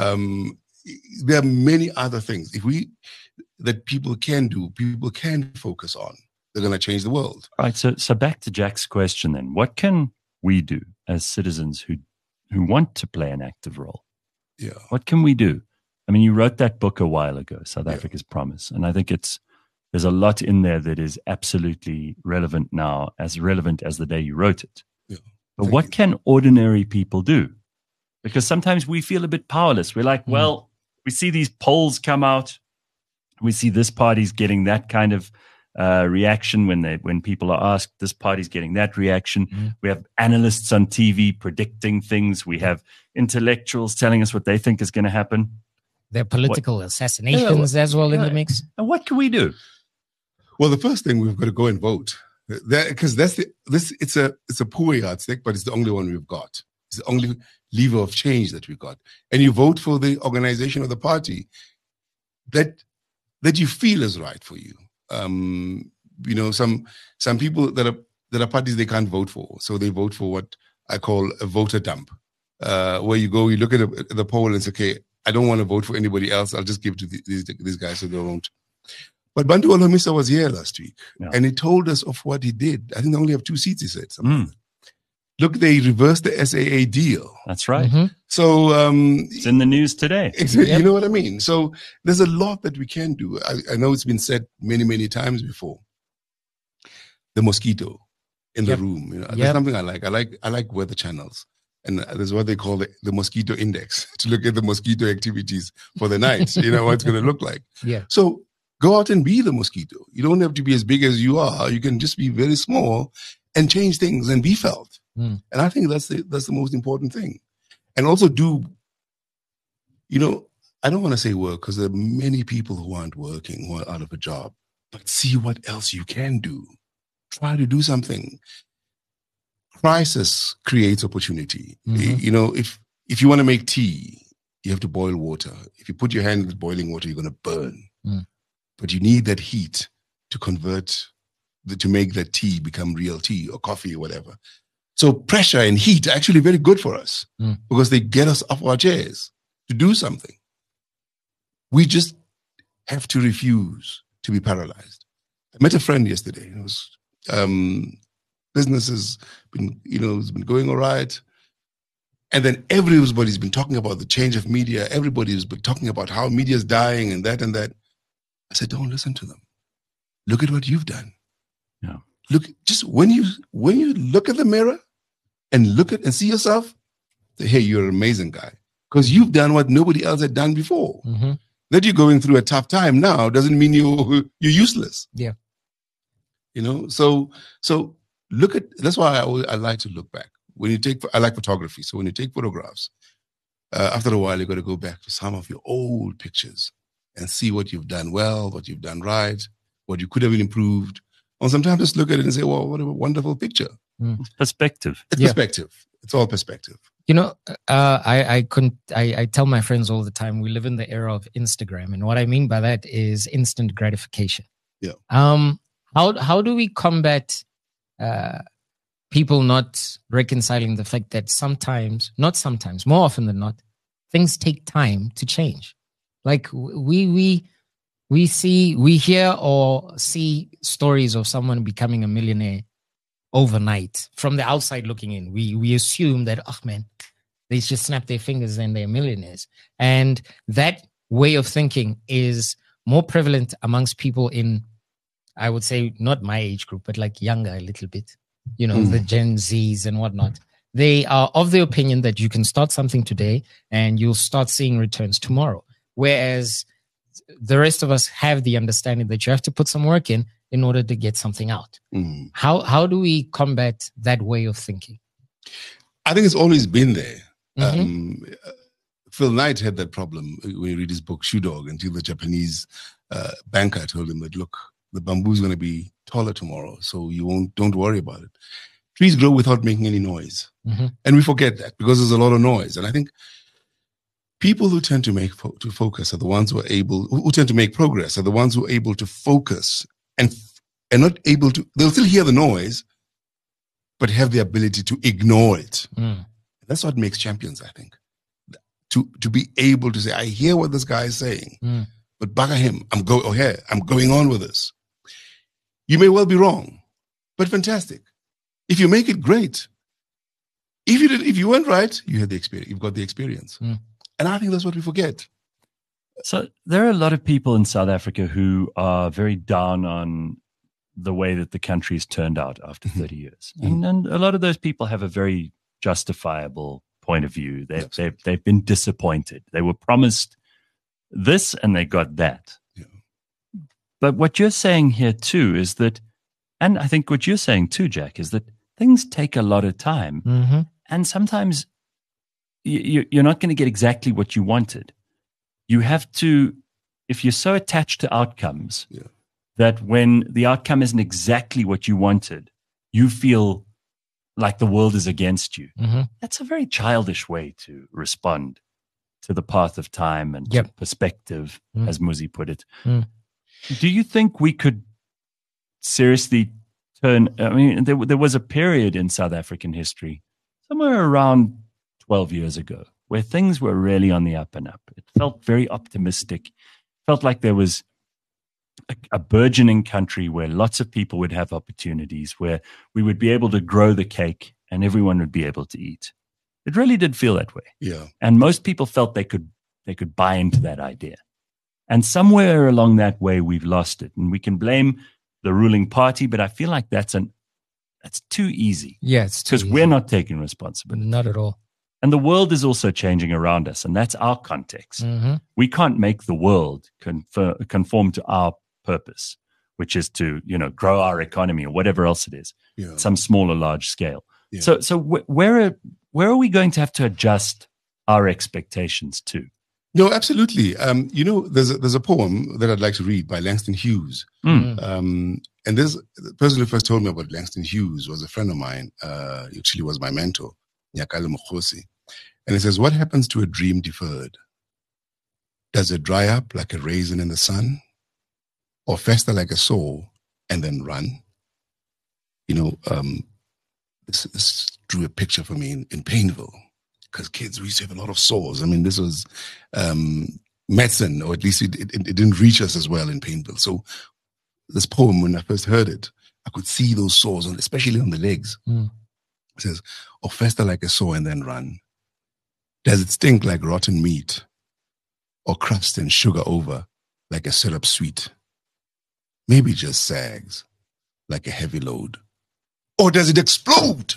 Um, there are many other things if we that people can do, people can focus on. They're going to change the world. All right. So, so back to Jack's question then. What can we do as citizens who who want to play an active role? Yeah. What can we do? I mean, you wrote that book a while ago, South yeah. Africa's Promise, and I think it's there's a lot in there that is absolutely relevant now, as relevant as the day you wrote it. Yeah. But Thank what you. can ordinary people do? Because sometimes we feel a bit powerless. We're like, mm. well, we see these polls come out. We see this party's getting that kind of uh, reaction when they when people are asked. This party's getting that reaction. Mm. We have analysts on T V predicting things. We have intellectuals telling us what they think is going to happen. There are political what? assassinations yeah, as well yeah. in the mix. And what can we do? Well, the first thing, we've got to go and vote. Because that, that's the this it's a it's a poor yardstick, but it's the only one we've got. It's the only lever of change that we've got. And you vote for the organization of the party that that you feel is right for you. Um, you know, some some people that are that are parties they can't vote for, so they vote for what I call a voter dump, uh, where you go, you look at the, the poll and say, okay, I don't want to vote for anybody else. I'll just give it to the, these these guys so they won't. But Bantu Holomisa was here last week, yeah. and he told us of what he did. I think they only have two seats, he said. Mm. Look, they reversed the S A A deal. That's right. Mm-hmm. So um, it's in the news today. Exactly, yep. You know what I mean? So there's a lot that we can do. I, I know it's been said many, many times before. The mosquito in the yep. room. You know, yep. There's something I like. I like I like weather channels. And there's what they call the, the mosquito index, to look at the mosquito activities for the night, you know, what it's going to look like. Yeah. So go out and be the mosquito. You don't have to be as big as you are. You can just be very small and change things and be felt. Mm. And I think that's the, that's the most important thing. And also do, you know, I don't want to say work because there are many people who aren't working, who are out of a job, but see what else you can do. Try to do something. Crisis creates opportunity. Mm-hmm. You know, if if you want to make tea, you have to boil water. If you put your hand in the boiling water, you're going to burn. Mm. But you need that heat to convert, the, to make that tea become real tea or coffee or whatever. So pressure and heat are actually very good for us mm. because they get us off our chairs to do something. We just have to refuse to be paralyzed. I met a friend yesterday. It was um, business has been, you know, has been going all right. And then everybody's been talking about the change of media. Everybody's been talking about how media is dying and that and that. I said, don't listen to them. Look at what you've done. Yeah. Look, just when you when you look at the mirror and look at and see yourself, say, hey, you're an amazing guy. Because you've done what nobody else had done before. Mm-hmm. That you're going through a tough time now doesn't mean you you're useless. Yeah. You know, so so look at, that's why I always, I like to look back. When you take, I like photography. So when you take photographs, uh, after a while, you got to go back to some of your old pictures and see what you've done well, what you've done right, what you could have improved. Or sometimes just look at it and say, well, what a wonderful picture. Mm. Perspective. It's yeah. perspective. It's all perspective. You know, uh, I, I couldn't, I, I tell my friends all the time, we live in the era of Instagram. And what I mean by that is instant gratification. Yeah. Um, how, how do we combat uh, people not reconciling the fact that sometimes, not sometimes, more often than not, things take time to change? Like we, we, we see, we hear or see stories of someone becoming a millionaire overnight. From the outside looking in, we we assume that, oh man, they just snap their fingers and they're millionaires. And that way of thinking is more prevalent amongst people in, I would say, not my age group, but like younger a little bit, you know, mm. the Gen Zs and whatnot. They are of the opinion that you can start something today and you'll start seeing returns tomorrow. Whereas the rest of us have the understanding that you have to put some work in in order to get something out. Mm. How how do we combat that way of thinking? I think it's always been there. Mhm. Um, Phil Knight had that problem when you read his book Shoe Dog, until the Japanese uh, banker told him that, look, the bamboo is going to be taller tomorrow, so you won't, don't worry about it. Trees grow without making any noise. Mhm. And we forget that because there's a lot of noise. And I think people who tend to make fo- to focus are the ones who are able, who tend to make progress are the ones who are able to focus and and not able to, they'll still hear the noise, but have the ability to ignore it. Mm. That's what makes champions, I think. To to be able to say, I hear what this guy is saying, Mm. but bugger him, I'm going, oh yeah, I'm going on with this. You may well be wrong, but fantastic. If you make it, great. If you did, if you weren't right, you had the experience. You've got the experience, Mm. and I think that's what we forget. So there are a lot of people in South Africa who are very down on the way that the country's turned out after Mhm. thirty years. Mhm. And, and a lot of those people have a very justifiable point of view. They've, Absolutely. they've, they've been disappointed. They were promised this and they got that. Yeah. But what you're saying here too is that, and I think what you're saying too, Jack, is that things take a lot of time. Mhm. And sometimes you, you- you're not going to get exactly what you wanted. You have to, if you're so attached to outcomes Yeah. that when the outcome isn't exactly what you wanted, you feel like the world is against you. Mhm. That's a very childish way to respond to the path of time and Yep. to perspective, Mm. as Muzi put it. Mm. Do you think we could seriously turn? I mean, there, there was a period in South African history, somewhere around twelve years ago, where things were really on the up and up. It felt very optimistic. Felt like there was a, a burgeoning country where lots of people would have opportunities, where we would be able to grow the cake and everyone would be able to eat. It really did feel that way. Yeah. And most people felt they could they could buy into that idea. And somewhere along that way, we've lost it. And we can blame the ruling party, but I feel like that's an that's too easy Yeah, it's too because easy. we're not taking responsibility. Not at all. And the world is also changing around us, and that's our context. Mhm. We can't make the world confer, conform to our purpose, which is to, you know, grow our economy or whatever else it is, Yeah. some small or large scale. Yeah. So, so wh- where are where are we going to have to adjust our expectations to? No, absolutely. Um, you know, there's a, there's a poem that I'd like to read by Langston Hughes. Mm. Um, and this the person who first told me about Langston Hughes was a friend of mine. Uh, actually was my mentor, Nyakale Mokhosi. And it says, what happens to a dream deferred? Does it dry up like a raisin in the sun, or fester like a sore and then run? You know, um, this, this drew a picture for me in, in Painville, because kids, we used to have a lot of sores. I mean, this was um, medicine, or at least it, it, it didn't reach us as well in Painville. So this poem, when I first heard it, I could see those sores, especially on the legs. Mm. It says, or fester like a sore and then run. Does it stink like rotten meat, or crust and sugar over like a syrup sweet? Maybe it just sags like a heavy load. Or does it explode?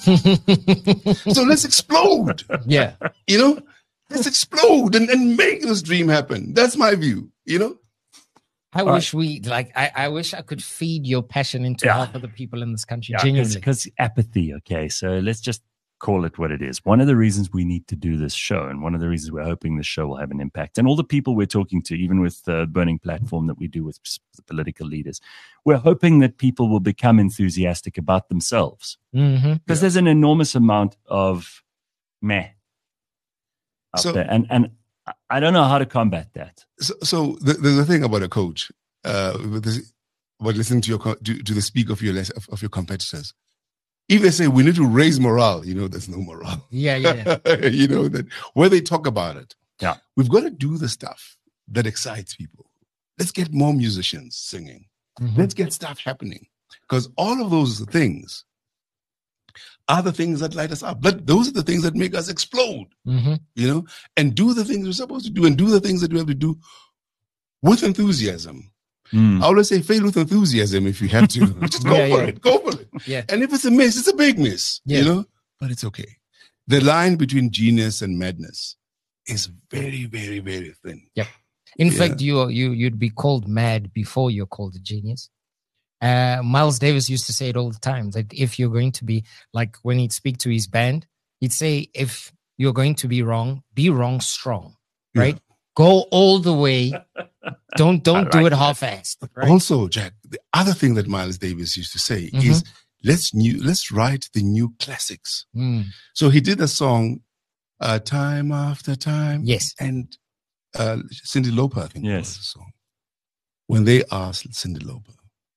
So let's explode, Yeah. you know? Let's explode and, and make this dream happen. That's my view, you know? I All wish we like. I, I wish I could feed your passion into Yeah. half of the people in this country. Genuinely. Because apathy, okay? So let's just call it what it is. One of the reasons we need to do this show, and one of the reasons we're hoping this show will have an impact, and all the people we're talking to, even with the Burning Platform that we do with the political leaders, we're hoping that people will become enthusiastic about themselves. Mm-hmm. Because Yeah. there's an enormous amount of meh out So- there. And, and I- I don't know how to combat that. So, so th- there's a thing about a coach, uh, with this, about listening to your co- to, to the speak of your les- of, of your competitors. If they say we need to raise morale, you know, there's no morale. Yeah, yeah, yeah. You know, that where they talk about it. Yeah. We've got to do the stuff that excites people. Let's get more musicians singing. Mhm. Let's get stuff happening. Because all of those things are the things that light us up. But those are the things that make us explode, Mhm. you know, and do the things we're supposed to do and do the things that we have to do with enthusiasm. Mm. I always say fail with enthusiasm if you have to. Just go Yeah, for yeah. it. Go for it. Yeah. And if it's a miss, it's a big miss, Yeah. you know, but it's okay. The line between genius and madness is very, very, very thin. In Yeah. fact, you you you'd be called mad before you're called a genius. Uh, Miles Davis used to say it all the time that if you're going to be like when he'd speak to his band, he'd say, if you're going to be wrong, be wrong strong, right? Yeah. Go all the way. Don't don't do it half-assed. Right? Also, Jack, the other thing that Miles Davis used to say Mhm. is let's new let's write the new classics. Mm, So he did a song, uh, time after time. yes. And uh, Cyndi Lauper, I think, Yes. was the song. When they asked Cyndi Lauper,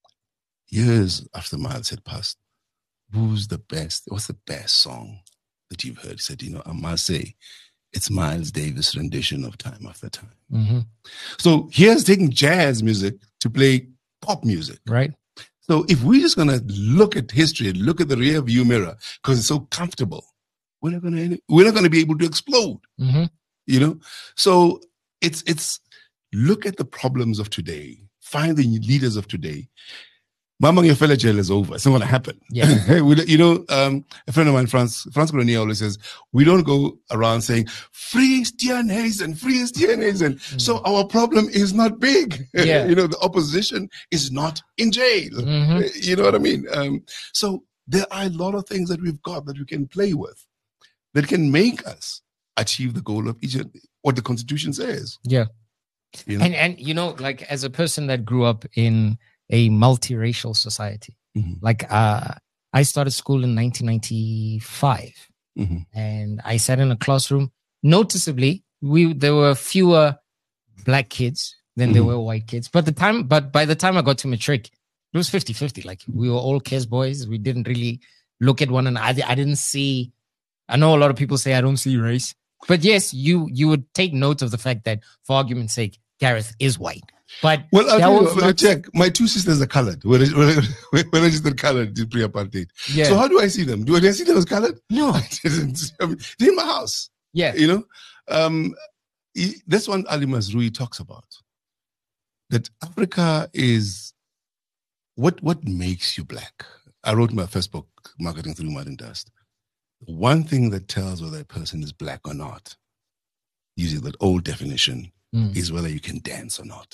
years after Miles had passed, who's the best? What's the best song that you've heard? He said, you know, I must say, it's Miles Davis' rendition of Time After Time. Mhm. So here's taking jazz music to play pop music. Right. So if we're just going to look at history and look at the rear view mirror because it's so comfortable, we're not going to we're not going to be able to explode. Mm-hmm. You know, so it's it's look at the problems of today, find the leaders of today. Mama Ngefela jail is over. It's not going to happen. Yeah. We, you know, um, a friend of mine, France, France Grenier, always says, we don't go around saying, free Steenhuisen, free Steenhuisen. Mm. So our problem is not big. Yeah. You know, the opposition is not in jail. Mhm. You know what I mean? Um, so there are a lot of things that we've got that we can play with that can make us achieve the goal of each, what the Constitution says. Yeah. You know? And and you know, like as a person that grew up in a multiracial society, Mhm. like uh, I started school in nineteen ninety-five, Mhm. and I sat in a classroom. Noticeably, we there were fewer black kids than there Mhm. were white kids. But the time, but by the time I got to matric, it was fifty-fifty. Like we were all Kes boys. We didn't really look at one another. I, I didn't see. I know a lot of people say I don't see race, but yes, you you would take note of the fact that, for argument's sake, Gareth is white. But Well, I'll that tell you, was what, not- check. My two sisters are colored. We're, we're, we're registered colored in pre-apartheid. yeah, So how do I see them? Do I see them as colored? no, I didn't. I mean, they're in my house. yeah, You know, um, he- that's one Ali Mazrui talks about. That Africa is what what makes you black. I wrote my first book, Marketing Through Mud and Dust. One thing that tells whether a person is black or not, using that old definition, Mm. is whether you can dance or not.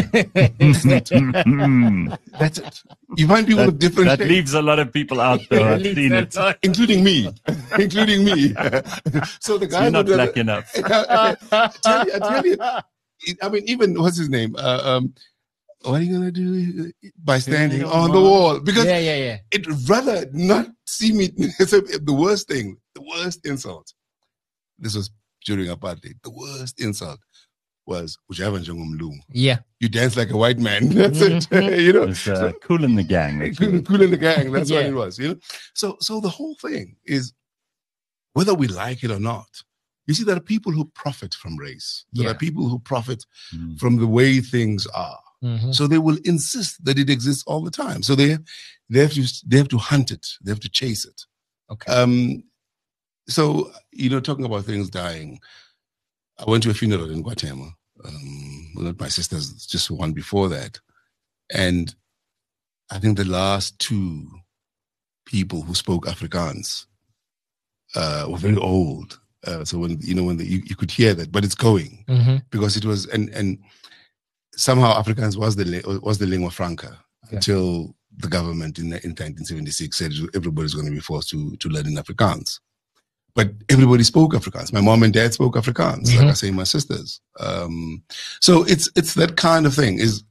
Mm. That's it. You find people with different That shapes, leaves a lot of people out there. I've seen it. including me, including me. So the So guy you're not who does- black enough. I tell you, I tell you. I mean, even what's his name? Uh, um, what are you gonna do by standing on the wall? Because yeah, yeah, yeah. it rather not see me. So the worst thing, the worst insult. This was during apartheid. The worst insult was "Ujava njengomlungu." Yeah. You dance like a white man. That's it. You know, It's uh, cool in the gang. cool, cool in the gang. That's what Yeah. it was. You know, so so the whole thing is whether we like it or not. You see, there are people who profit from race. There Yeah. are people who profit Mm. from the way things are. Mhm. So they will insist that it exists all the time. So they they have to they have to hunt it. They have to chase it. Okay. Um, so you know, talking about things dying, I went to a funeral in Guatemala. Um, well, not my sister's, just one before that, and I think the last two people who spoke Afrikaans uh, were very old. Uh, so when you know when the, you, you could hear that, but it's going Mhm. because it was and and somehow Afrikaans was the li- was the lingua franca Okay. until the government in, in nineteen seventy-six said everybody's going to be forced to to learn in Afrikaans. But everybody spoke Afrikaans. My mom and dad spoke Afrikaans, like Mhm. I say, my sisters. Um, so it's it's that kind of thing. Is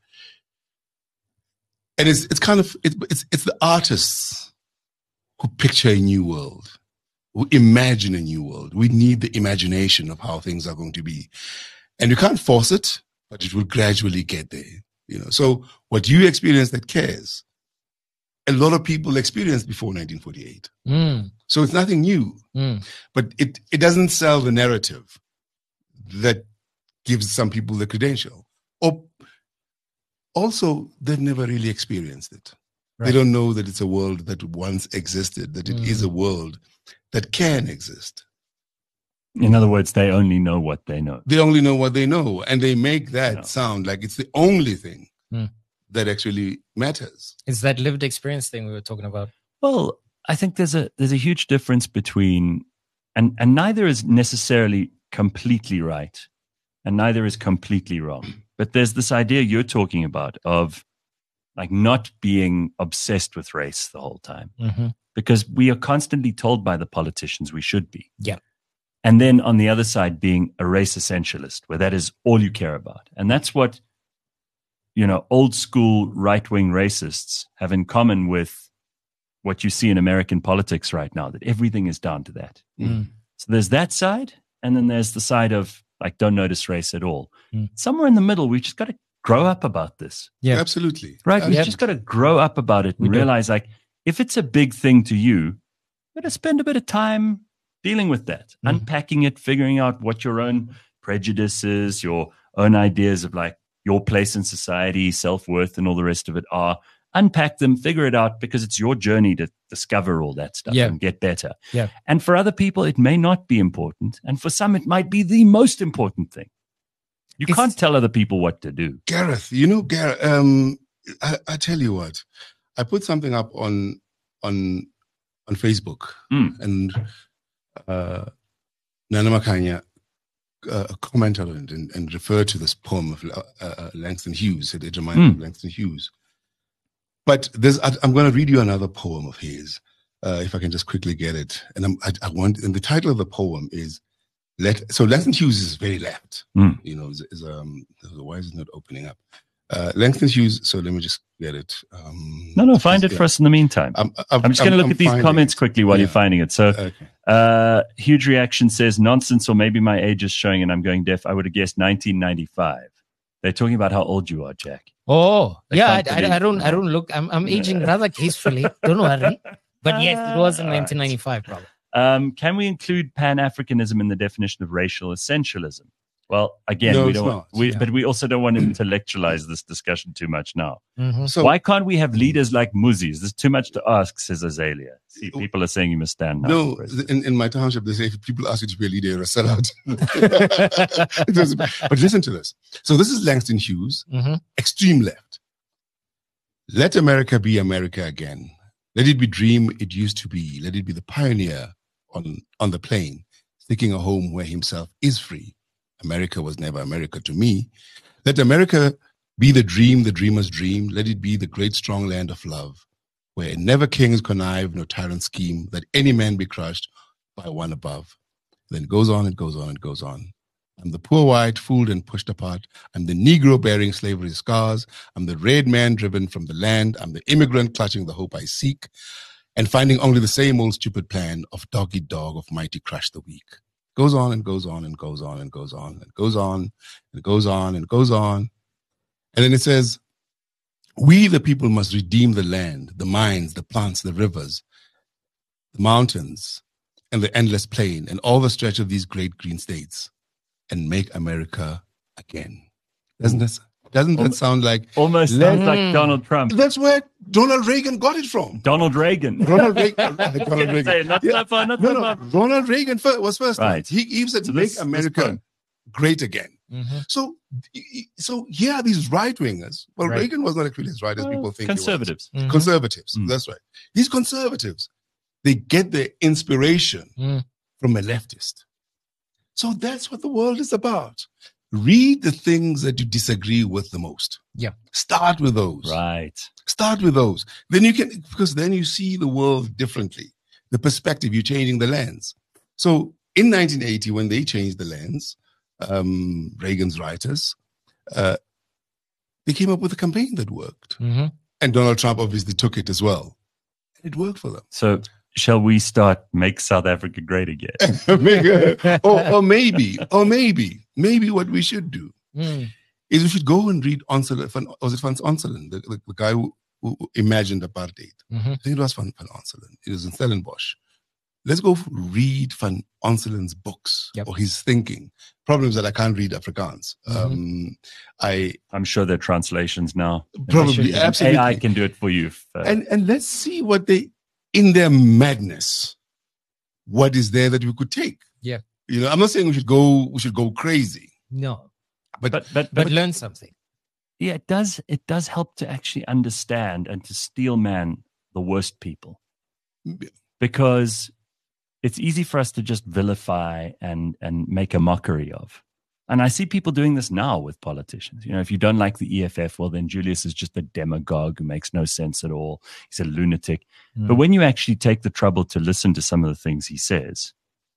and it's it's kind of it, it's it's the artists who picture a new world, who imagine a new world. We need the imagination of how things are going to be, and you can't force it, but it will gradually get there. You know. So what you experience that cares, a lot of people experienced before nineteen forty-eight. Mm. So it's nothing new. Mm. But it, it doesn't sell the narrative that gives some people the credential. Or also, they've never really experienced it. Right. They don't know that it's a world that once existed, that it Mm. is a world that can exist. In other words, they only know what they know. They only know what they know, and they make that Yeah. sound like it's the only thing Mm. that actually matters. It's that lived experience thing we were talking about. Well, I think there's a there's a huge difference between, and and neither is necessarily completely right, and neither is completely wrong. But there's this idea you're talking about of like not being obsessed with race the whole time, Mm-hmm. because we are constantly told by the politicians we should be. Yeah. And then on the other side, being a race essentialist, where that is all you care about. And that's what, you know, old school right-wing racists have in common with what you see in American politics right now, that everything is down to that. Mm. So there's that side, and then there's the side of like, don't notice race at all. Mm. Somewhere in the middle, we just got to grow up about this. Yeah. Absolutely. Right? We've Yep. just got to grow up about it and We do. realize, like, if it's a big thing to you, you got to spend a bit of time dealing with that, Mhm. unpacking it, figuring out what your own prejudices, your own ideas of like your place in society, self-worth, and all the rest of it are. Unpack them, figure it out, because it's your journey to discover all that stuff Yeah. and get better. Yeah. And for other people, it may not be important. And for some, it might be the most important thing. You It's- can't tell other people what to do. Gareth, you know, Gareth, um, I, I tell you what, I put something up on on on Facebook, Mm. and uh, Nana Makanya uh, commented on it and, and referred to this poem of uh, uh, Langston Hughes. It, it reminded me Mm. of Langston Hughes. But there's, I, I'm going to read you another poem of his, uh, if I can just quickly get it. And I'm, I, I want, and the title of the poem is Let. So Langston Hughes is very left. Mm. You know, is, is um. Why is it not opening up? Uh, Langston Hughes. So let me just get it. Um, No, no, find it yeah. for us in the meantime. I'm, I'm just going to look I'm at these finding comments it. quickly while Yeah. you're finding it. So, Okay. uh, huge reaction says, nonsense, or maybe my age is showing and I'm going deaf. I would have guessed nineteen ninety-five. They're talking about how old you are, Jack. Oh, The yeah. I, company. I, I don't. I don't look. I'm. I'm aging rather gracefully. Don't worry. But yes, it was in All right. nineteen ninety-five, probably. Um, can we include Pan-Africanism in the definition of racial essentialism? Well, again, No, we it's don't. not. We, Yeah. But we also don't want to intellectualize this discussion too much now. Mm-hmm. So Why can't we have leaders like Muzi's? There's too much to ask, says Azalea. See, people are saying you must stand now. no, for president. in, in my township, they say if people ask you to be a leader, you're a sellout. It was- but listen to this. So this is Langston Hughes, Mm-hmm. extreme left. Let America be America again. Let it be dream it used to be. Let it be the pioneer on, on the plain, seeking a home where himself is free. America was never America to me. Let America be the dream the dreamers dream. Let it be the great strong land of love, where never kings connive, no tyrant scheme, that any man be crushed by one above. Then it goes on, it goes on, it goes on. I'm the poor white, fooled and pushed apart. I'm the Negro bearing slavery's scars. I'm the red man driven from the land. I'm the immigrant clutching the hope I seek, and finding only the same old stupid plan of dog eat dog, of mighty crush the weak. Goes on and goes on and goes on and goes on and goes on and goes on and goes on. And then it says, we the people must redeem the land, the mines, the plants, the rivers, the mountains, and the endless plain, and all the stretch of these great green states, and make America again. Doesn't that, doesn't that sound like, Almost Let- sounds like Mm. Donald Trump. that's where Donald Reagan got it from. Donald Reagan. Ronald Reagan. Donald Say, Reagan. not Yeah. so far, not No, so no, far. Ronald Reagan fir- was first. Right. He, he said, So make this- this America point. great again. Mm-hmm. So, so yeah, these right wingers. Well, Right. Reagan was not actually as right as Well, people think. he was. conservatives. Mm-hmm. Conservatives. Mm. That's right. These conservatives, they get their inspiration Mm. from a leftist. So that's what the world is about. Read the things that you disagree with the most. Yeah. Start with those. Right. Start with those. Then you can, because then you see the world differently. The perspective, you're changing the lens. So in nineteen eighty, when they changed the lens, um, Reagan's writers, uh, they came up with a campaign that worked. Mm-hmm. And Donald Trump obviously took it as well. And it worked for them. So, shall we start Make South Africa Great Again? or, or maybe, or maybe, maybe what we should do Mm. is we should go and read Onselen, Van, was it Van Onselen, the, the, the guy who, who imagined apartheid. Mm-hmm. I think it was Van, Van Onselen. It was in Stellenbosch. Let's go read Van Onselen's books Yep. or his thinking. Problems that I can't read Afrikaans. Mhm. Um, I I'm sure there are translations now. probably should- absolutely. A I can do it for you. If, uh, and and let's see what they, in their madness, what is there that we could take. Yeah. You know, I'm not saying we should go. We should go crazy. No, But, but, but, but but learn something. yeah, it does. It does help to actually understand and to steel man the worst people, because it's easy for us to just vilify and and make a mockery of. And I see people doing this now with politicians. You know, if you don't like the E F F, well, then Julius is just a demagogue who makes no sense at all. He's a lunatic. Mm. But when you actually take the trouble to listen to some of the things he says,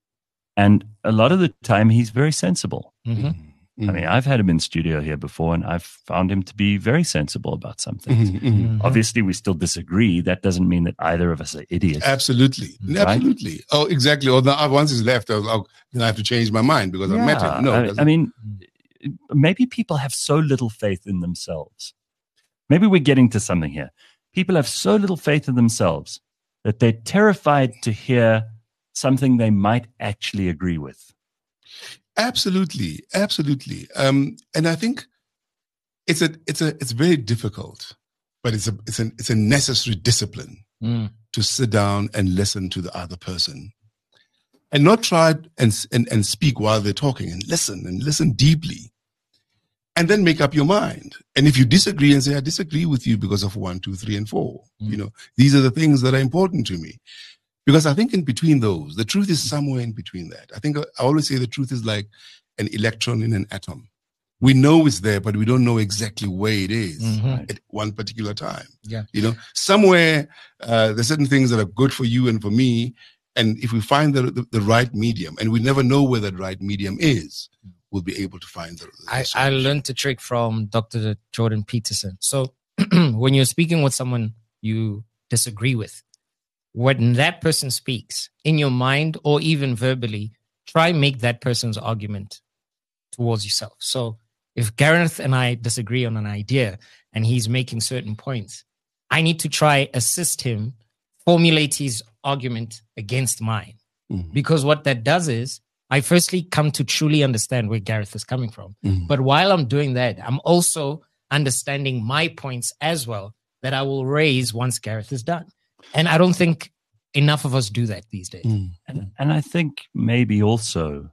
and a lot of the time he's very sensible. Mm-hmm. Mm-hmm. I mean, I've had him in studio here before, and I've found him to be very sensible about some things. Mm-hmm. Mm-hmm. Obviously, we still disagree. That doesn't mean that either of us are idiots. Absolutely. Right? Absolutely. Oh, exactly. Or the, once he's left, I'll, I'll, then I have to change my mind because yeah, I met him. No, I, I mean, maybe people have so little faith in themselves. Maybe we're getting to something here. People have so little faith in themselves that they're terrified to hear something they might actually agree with. Absolutely, absolutely. Um, and I think it's a it's a it's very difficult, but it's a it's a it's a necessary discipline mm. to sit down and listen to the other person, and not try and and and speak while they're talking, and listen and listen deeply, and then make up your mind. And if you disagree, and say I disagree with you because of one, two, three, and four, mm. you know, these are the things that are important to me. Because I think in between those, the truth is somewhere in between that. I think I always say the truth is like an electron in an atom. We know it's there, but we don't know exactly where it is mm-hmm. at one particular time. Yeah. You know, somewhere uh, there's certain things that are good for you and for me. And if we find the, the, the right medium, and we never know where that right medium is, we'll be able to find the, the I, I learned a trick from Doctor Jordan Peterson. So when you're speaking with someone you disagree with, when that person speaks in your mind or even verbally, try make that person's argument towards yourself. So if Gareth and I disagree on an idea and he's making certain points, I need to try assist him formulate his argument against mine. Mm-hmm. Because what that does is I firstly come to truly understand where Gareth is coming from. Mm-hmm. But while I'm doing that, I'm also understanding my points as well that I will raise once Gareth is done. And I don't think enough of us do that these days. Mm. And, and I think maybe also,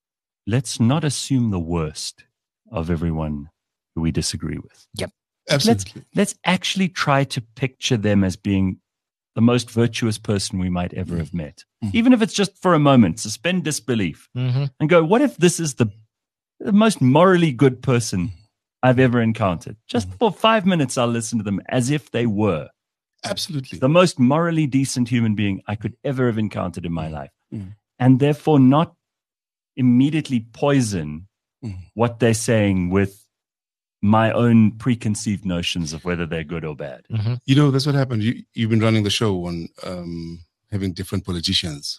let's not assume the worst of everyone who we disagree with. Yep. Absolutely. Let's, let's actually try to picture them as being the most virtuous person we might ever have met. Mm. Even if it's just for a moment, suspend disbelief Mm-hmm. and go, what if this is the, the most morally good person I've ever encountered? Just Mm. for five minutes, I'll listen to them as if they were Absolutely. the most morally decent human being I could ever have encountered in my life. Mm. And therefore not immediately poison Mm. what they're saying with my own preconceived notions of whether they're good or bad. Mm-hmm. You know, that's what happened. You, you've been running the show on um, having different politicians.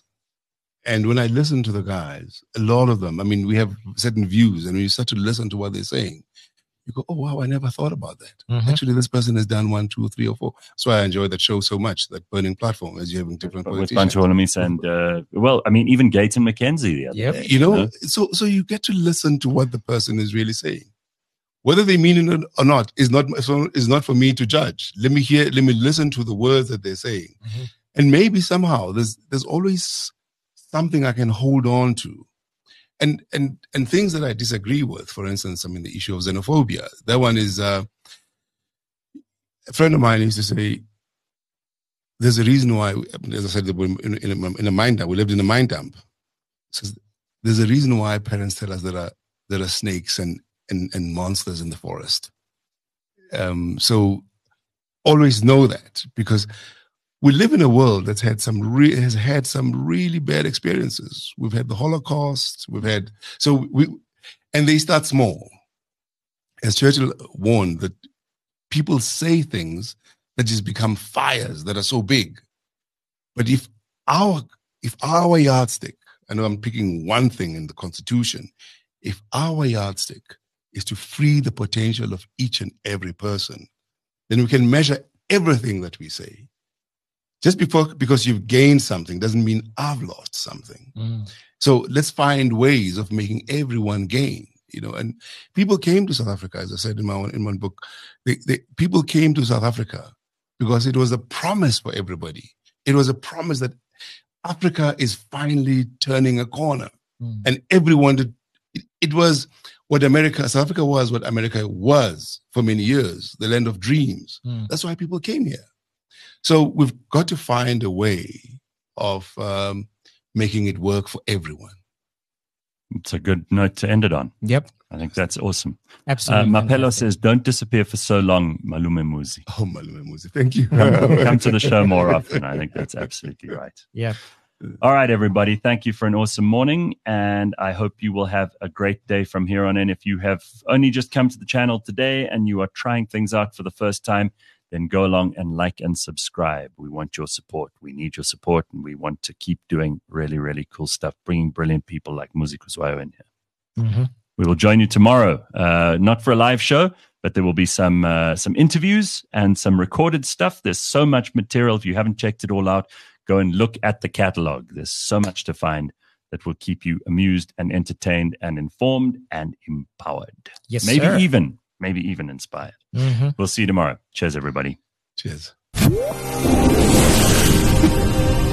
And when I listen to the guys, a lot of them, I mean, we have certain views, and when you start to listen to what they're saying, you go, oh, wow, I never thought about that. Mm-hmm. Actually, this person has done one, two, three, or four. That's why I enjoy that show so much, that Burning Platform, as you're having different With politicians. Bantu and, uh, well, I mean, even Gates and McKenzie the other Yep. day. You know, so so you get to listen to what the person is really saying. Whether they mean it or not is not is not for me to judge. Let me hear, let me listen to the words that they're saying. Mm-hmm. And maybe somehow there's there's always something I can hold on to. And and and things that I disagree with, for instance, I mean, the issue of xenophobia. That one is, uh, a friend of mine used to say, there's a reason why, as I said, in, in, in, a, in a mine dump, we lived in a mine dump. Says, there's a reason why parents tell us there are, there are snakes and, and, and monsters in the forest. Um, so always know that, because we live in a world that's had some re- has had some really bad experiences. We've had the Holocaust. We've had so we, and they start small. As Churchill warned, that people say things that just become fires that are so big. But if our if our yardstick, I know I'm picking one thing in the Constitution, if our yardstick is to free the potential of each and every person, then we can measure everything that we say. Just before, because you've gained something doesn't mean I've lost something. Mm. So let's find ways of making everyone gain, you know. And people came to South Africa, as I said in my in one book. They, they, people came to South Africa because it was a promise for everybody. It was a promise that Africa is finally turning a corner, Mm. and everyone did. It, it was what America, South Africa was what America was for many years, the land of dreams. Mm. That's why people came here. So we've got to find a way of um, making it work for everyone. It's a good note to end it on. Yep. I think that's awesome. Absolutely. Uh, Mapelo fantastic. says, don't disappear for so long, Malume Muzi. Oh, Malume Muzi. Thank you. Come, come to the show more often. I think that's absolutely right. Yeah. All right, everybody. Thank you for an awesome morning. And I hope you will have a great day from here on in. If you have only just come to the channel today and you are trying things out for the first time, then go along and like and subscribe. We want your support. We need your support. And we want to keep doing really, really cool stuff, bringing brilliant people like Muzi Kuzwayo in here. Mm-hmm. We will join you tomorrow, uh, not for a live show, but there will be some uh, some interviews and some recorded stuff. There's so much material. If you haven't checked it all out, go and look at the catalog. There's so much to find that will keep you amused and entertained and informed and empowered. Yes, maybe sir. even, maybe even inspired. Mm-hmm. We'll see you tomorrow. Cheers, everybody. Cheers.